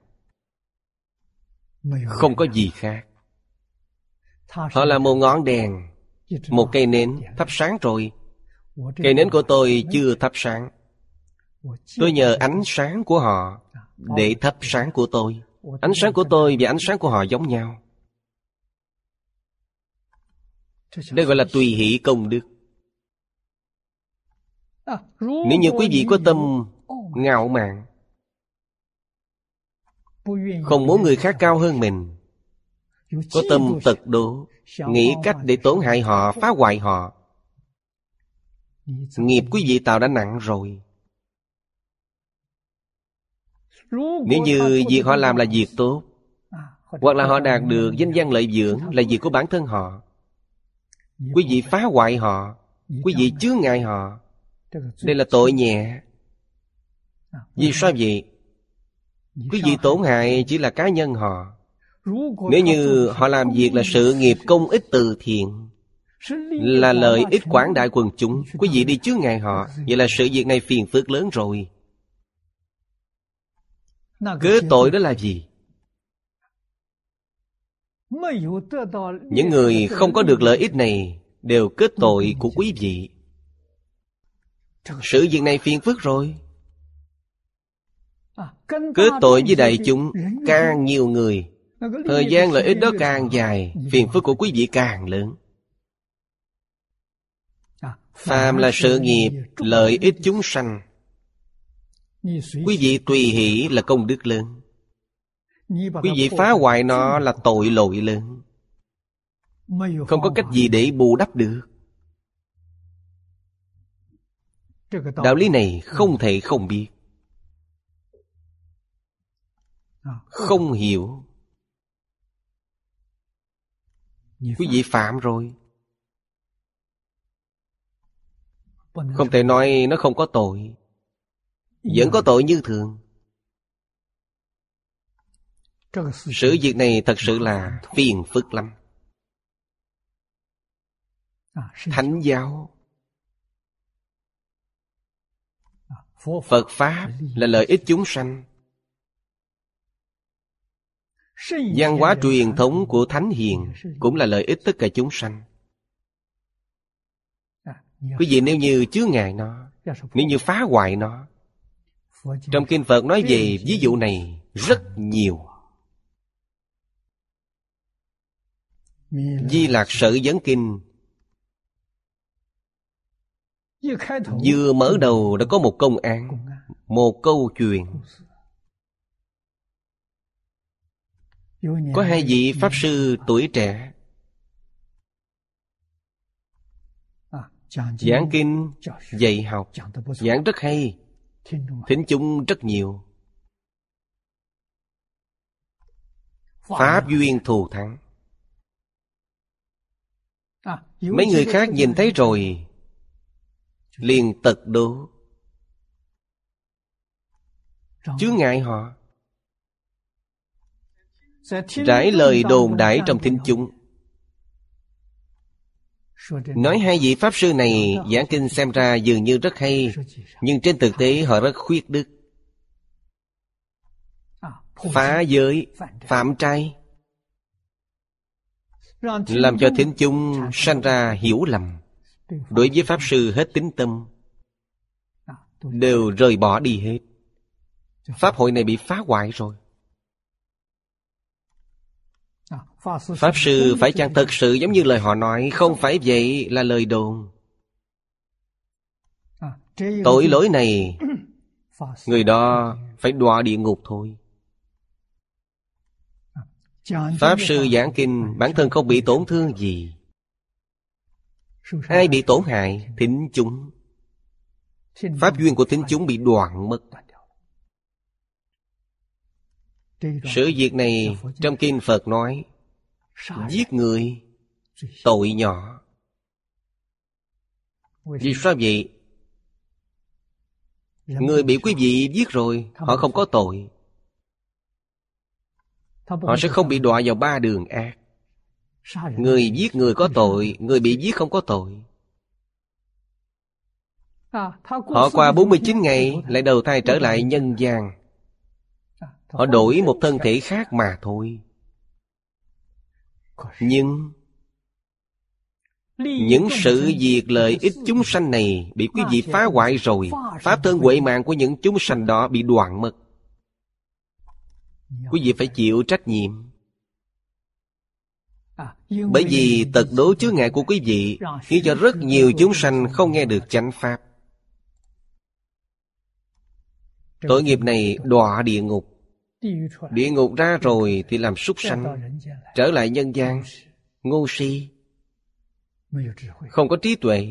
không có gì khác. Họ là một ngọn đèn, một cây nến thắp sáng rồi. Cây nến của tôi chưa thắp sáng. Tôi nhờ ánh sáng của họ để thắp sáng của tôi. Ánh sáng của tôi và ánh sáng của họ giống nhau. Đây gọi là tùy hỷ công đức. Nếu như quý vị có tâm ngạo mạn, không muốn người khác cao hơn mình, có tâm tật đố, nghĩ cách để tổn hại họ, phá hoại họ, nghiệp quý vị tạo đã nặng rồi. Nếu như việc họ làm là việc tốt, hoặc là họ đạt được danh văn lợi dưỡng, là việc của bản thân họ, quý vị phá hoại họ, quý vị chướng ngại họ, đây là tội nhẹ. Vì sao vậy? Quý vị tổn hại chỉ là cá nhân họ. Nếu như họ làm việc là sự nghiệp công ích từ thiện, là lợi ích quảng đại quần chúng, quý vị đi chướng ngại họ, vậy là sự việc này phiền phức lớn rồi. Kết tội đó là gì? Những người không có được lợi ích này đều kết tội của quý vị. Sự việc này phiền phức rồi. Kết tội với đại chúng, càng nhiều người, thời gian lợi ích đó càng dài, phiền phức của quý vị càng lớn. Phàm là sự nghiệp lợi ích chúng sanh, quý vị tùy hỷ là công đức lớn. Quý vị phá hoại nó là tội lỗi lớn, không có cách gì để bù đắp được. Đạo lý này không thể không biết, không hiểu, quý vị phạm rồi. Không thể nói nó không có tội, vẫn có tội như thường. Sự việc này thật sự là phiền phức lắm. Thánh giáo, Phật Pháp là lợi ích chúng sanh. Văn hóa truyền thống của Thánh Hiền cũng là lợi ích tất cả chúng sanh. Quý vị nếu như chướng ngại nó, nếu như phá hoại nó, trong Kinh Phật nói về ví dụ này rất nhiều. Di Lạc Sở Vấn Kinh vừa mở đầu đã có một công án, một câu chuyện. Có hai vị Pháp Sư tuổi trẻ giảng kinh, dạy học, giảng rất hay, thính chúng rất nhiều. Pháp duyên thù thắng. Mấy người khác nhìn thấy rồi liền tật đố, chướng ngại họ. Rải lời đồn đại trong thính chúng, nói hai vị Pháp Sư này giảng kinh xem ra dường như rất hay, nhưng trên thực tế họ rất khuyết đức, phá giới, phạm trai, làm cho thính chúng sanh ra hiểu lầm, đối với Pháp Sư hết tín tâm, đều rời bỏ đi hết. Pháp hội này bị phá hoại rồi. Pháp Sư phải chăng thật sự giống như lời họ nói? Không phải vậy, là lời đồn. Tội lỗi này, người đó phải đọa địa ngục thôi. Pháp Sư giảng kinh bản thân không bị tổn thương gì. Ai bị tổn hại? Thính chúng. Pháp duyên của thính chúng bị đoạn mất. Sự việc này trong kinh Phật nói, giết người tội nhỏ. Vì sao vậy? Người bị quý vị giết rồi, họ không có tội, họ sẽ không bị đọa vào ba đường ác. Người giết người có tội, người bị giết không có tội. Họ qua bốn mươi chín ngày lại đầu thai trở lại nhân gian. Họ đổi một thân thể khác mà thôi. Nhưng những sự việc lợi ích chúng sanh này bị quý vị phá hoại rồi. Pháp thân huệ mạng của những chúng sanh đó bị đoạn mất. Quý vị phải chịu trách nhiệm. Bởi vì tật đố chướng ngại của quý vị khiến cho rất nhiều chúng sanh không nghe được chánh pháp. Tội nghiệp này đọa địa ngục. Địa ngục ra rồi thì làm súc sanh, trở lại nhân gian, ngu si, không có trí tuệ,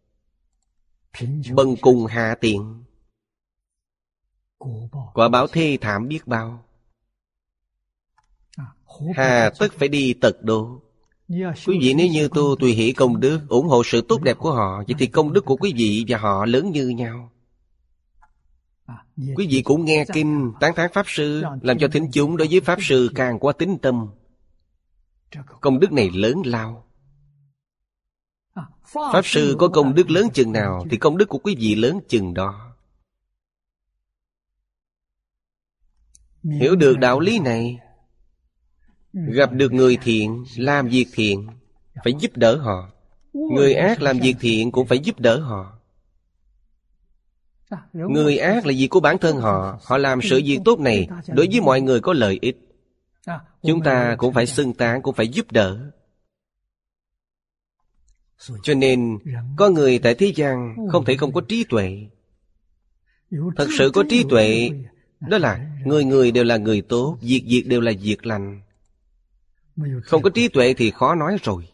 bần cùng hạ tiện, quả báo thê thảm biết bao. Hà tất phải đi tật độ. Quý vị nếu như tu tùy hỷ công đức, ủng hộ sự tốt đẹp của họ, vậy thì công đức của quý vị và họ lớn như nhau. Quý vị cũng nghe kinh tán thán Pháp Sư, làm cho thính chúng đối với Pháp Sư càng quá tín tâm. Công đức này lớn lao. Pháp Sư có công đức lớn chừng nào thì công đức của quý vị lớn chừng đó. Hiểu được đạo lý này, gặp được người thiện, làm việc thiện, phải giúp đỡ họ. Người ác làm việc thiện cũng phải giúp đỡ họ. Người ác là việc của bản thân họ. Họ làm sự việc tốt này đối với mọi người có lợi ích, chúng ta cũng phải xưng tán, cũng phải giúp đỡ. Cho nên có người tại thế gian không thể không có trí tuệ. Thật sự có trí tuệ, đó là người người đều là người tốt, việc việc đều là việc lành. Không có trí tuệ thì khó nói rồi.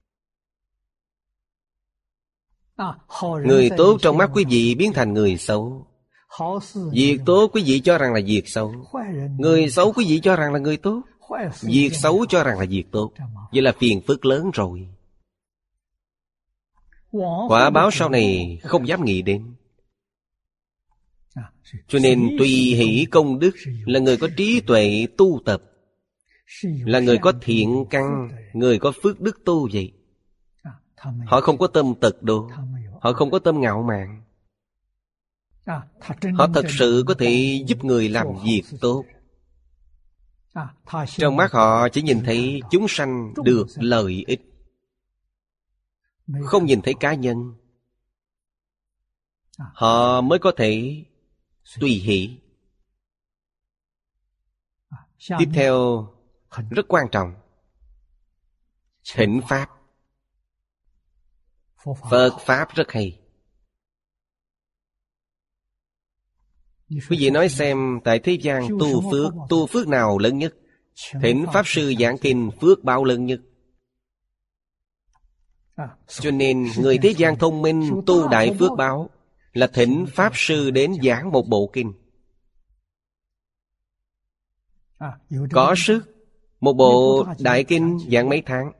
Người tốt trong mắt quý vị biến thành người xấu. Việc tốt quý vị cho rằng là việc xấu. Người xấu quý vị cho rằng là người tốt. Việc xấu cho rằng là việc tốt. Vậy là phiền phức lớn rồi. Quả báo sau này không dám nghĩ đến. Cho nên tùy hỷ công đức là người có trí tuệ tu tập, là người có thiện căn, người có phước đức tu vậy. Họ không có tâm tật độ, họ không có tâm ngạo mạn. Họ thật sự có thể giúp người làm việc tốt. Trong mắt họ chỉ nhìn thấy chúng sanh được lợi ích, không nhìn thấy cá nhân. Họ mới có thể tùy hỷ. Tiếp theo rất quan trọng, thỉnh Pháp. Phật Pháp rất hay. Quý vị nói xem, tại thế gian tu phước, tu phước nào lớn nhất? Thỉnh Pháp Sư giảng kinh, phước báo lớn nhất. Cho nên người thế gian thông minh tu đại phước báo là thỉnh Pháp Sư đến giảng một bộ kinh. Có sức, một bộ đại kinh giảng mấy tháng.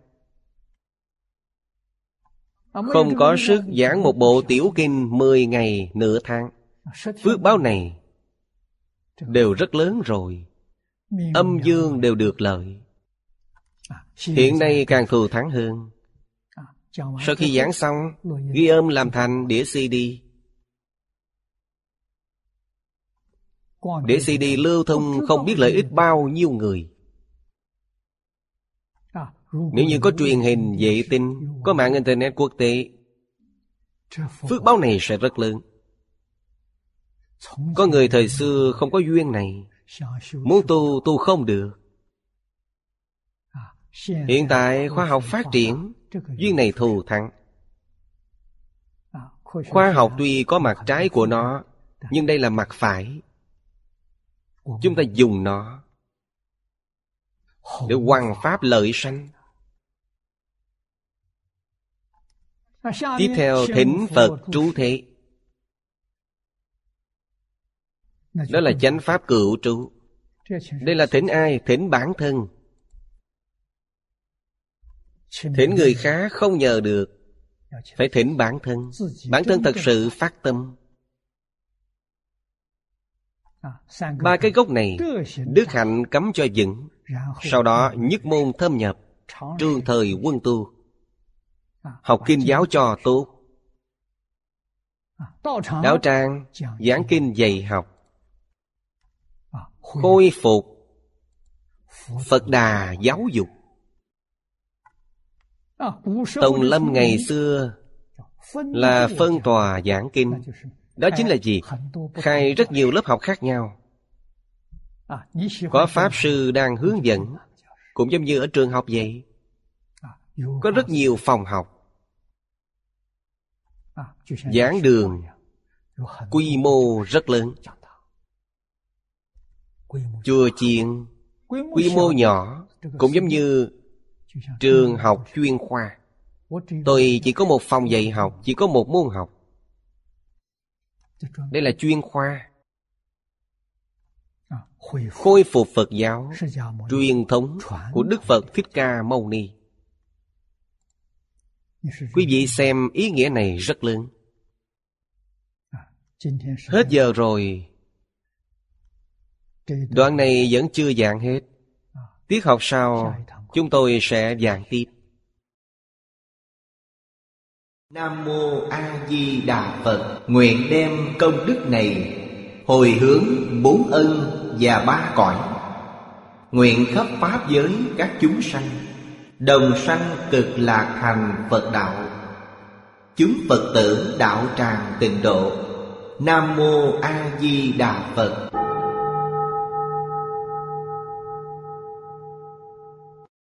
Không có sức giảng một bộ tiểu kinh mười ngày, nửa tháng. Phước báo này đều rất lớn rồi. âm dương đều được lợi. Hiện nay càng thù thắng hơn. Sau khi giảng xong, ghi âm làm thành đĩa xê đê. Đĩa xê đê lưu thông không biết lợi ích bao nhiêu người. Nếu như có truyền hình, vệ tinh, có mạng Internet quốc tế, phước báo này sẽ rất lớn. Có người thời xưa không có duyên này, muốn tu, tu không được. Hiện tại khoa học phát triển, duyên này thù thắng. Khoa học tuy có mặt trái của nó, nhưng đây là mặt phải. Chúng ta dùng nó để hoằng pháp lợi sanh. Tiếp theo thỉnh Phật trú thế. Đó là chánh pháp cựu trú. Đây là thỉnh ai? Thỉnh bản thân. Thỉnh người khác không nhờ được, phải thỉnh bản thân. Bản thân thật sự phát tâm. Ba cái gốc này đức hạnh cấm cho vững. Sau đó nhất môn thâm nhập, trương thời quân tu. Học kinh giáo cho tốt. Đạo tràng giảng kinh dạy học. Khôi phục Phật Đà giáo dục. Tông Lâm ngày xưa là phân tòa giảng kinh. Đó chính là gì? Khai rất nhiều lớp học khác nhau. Có Pháp Sư đang hướng dẫn, cũng giống như ở trường học vậy. Có rất nhiều phòng học. Giảng đường quy mô rất lớn. Chùa chiền quy mô nhỏ, cũng giống như trường học chuyên khoa. Tôi chỉ có một phòng dạy học, chỉ có một môn học. Đây là chuyên khoa. Khôi phục Phật giáo truyền thống của Đức Phật Thích Ca Mâu Ni. Quý vị xem ý nghĩa này rất lớn. Hết giờ rồi. Đoạn này vẫn chưa giảng hết. Tiết học sau chúng tôi sẽ giảng tiếp. Nam Mô A Di Đà Phật. Nguyện đem công đức này hồi hướng bốn ân và ba cõi. Nguyện khắp pháp giới các chúng sanh đồng sanh cực lạc thành Phật đạo. Chúng Phật tử đạo tràng tịnh độ. Nam Mô A Di Đà Phật.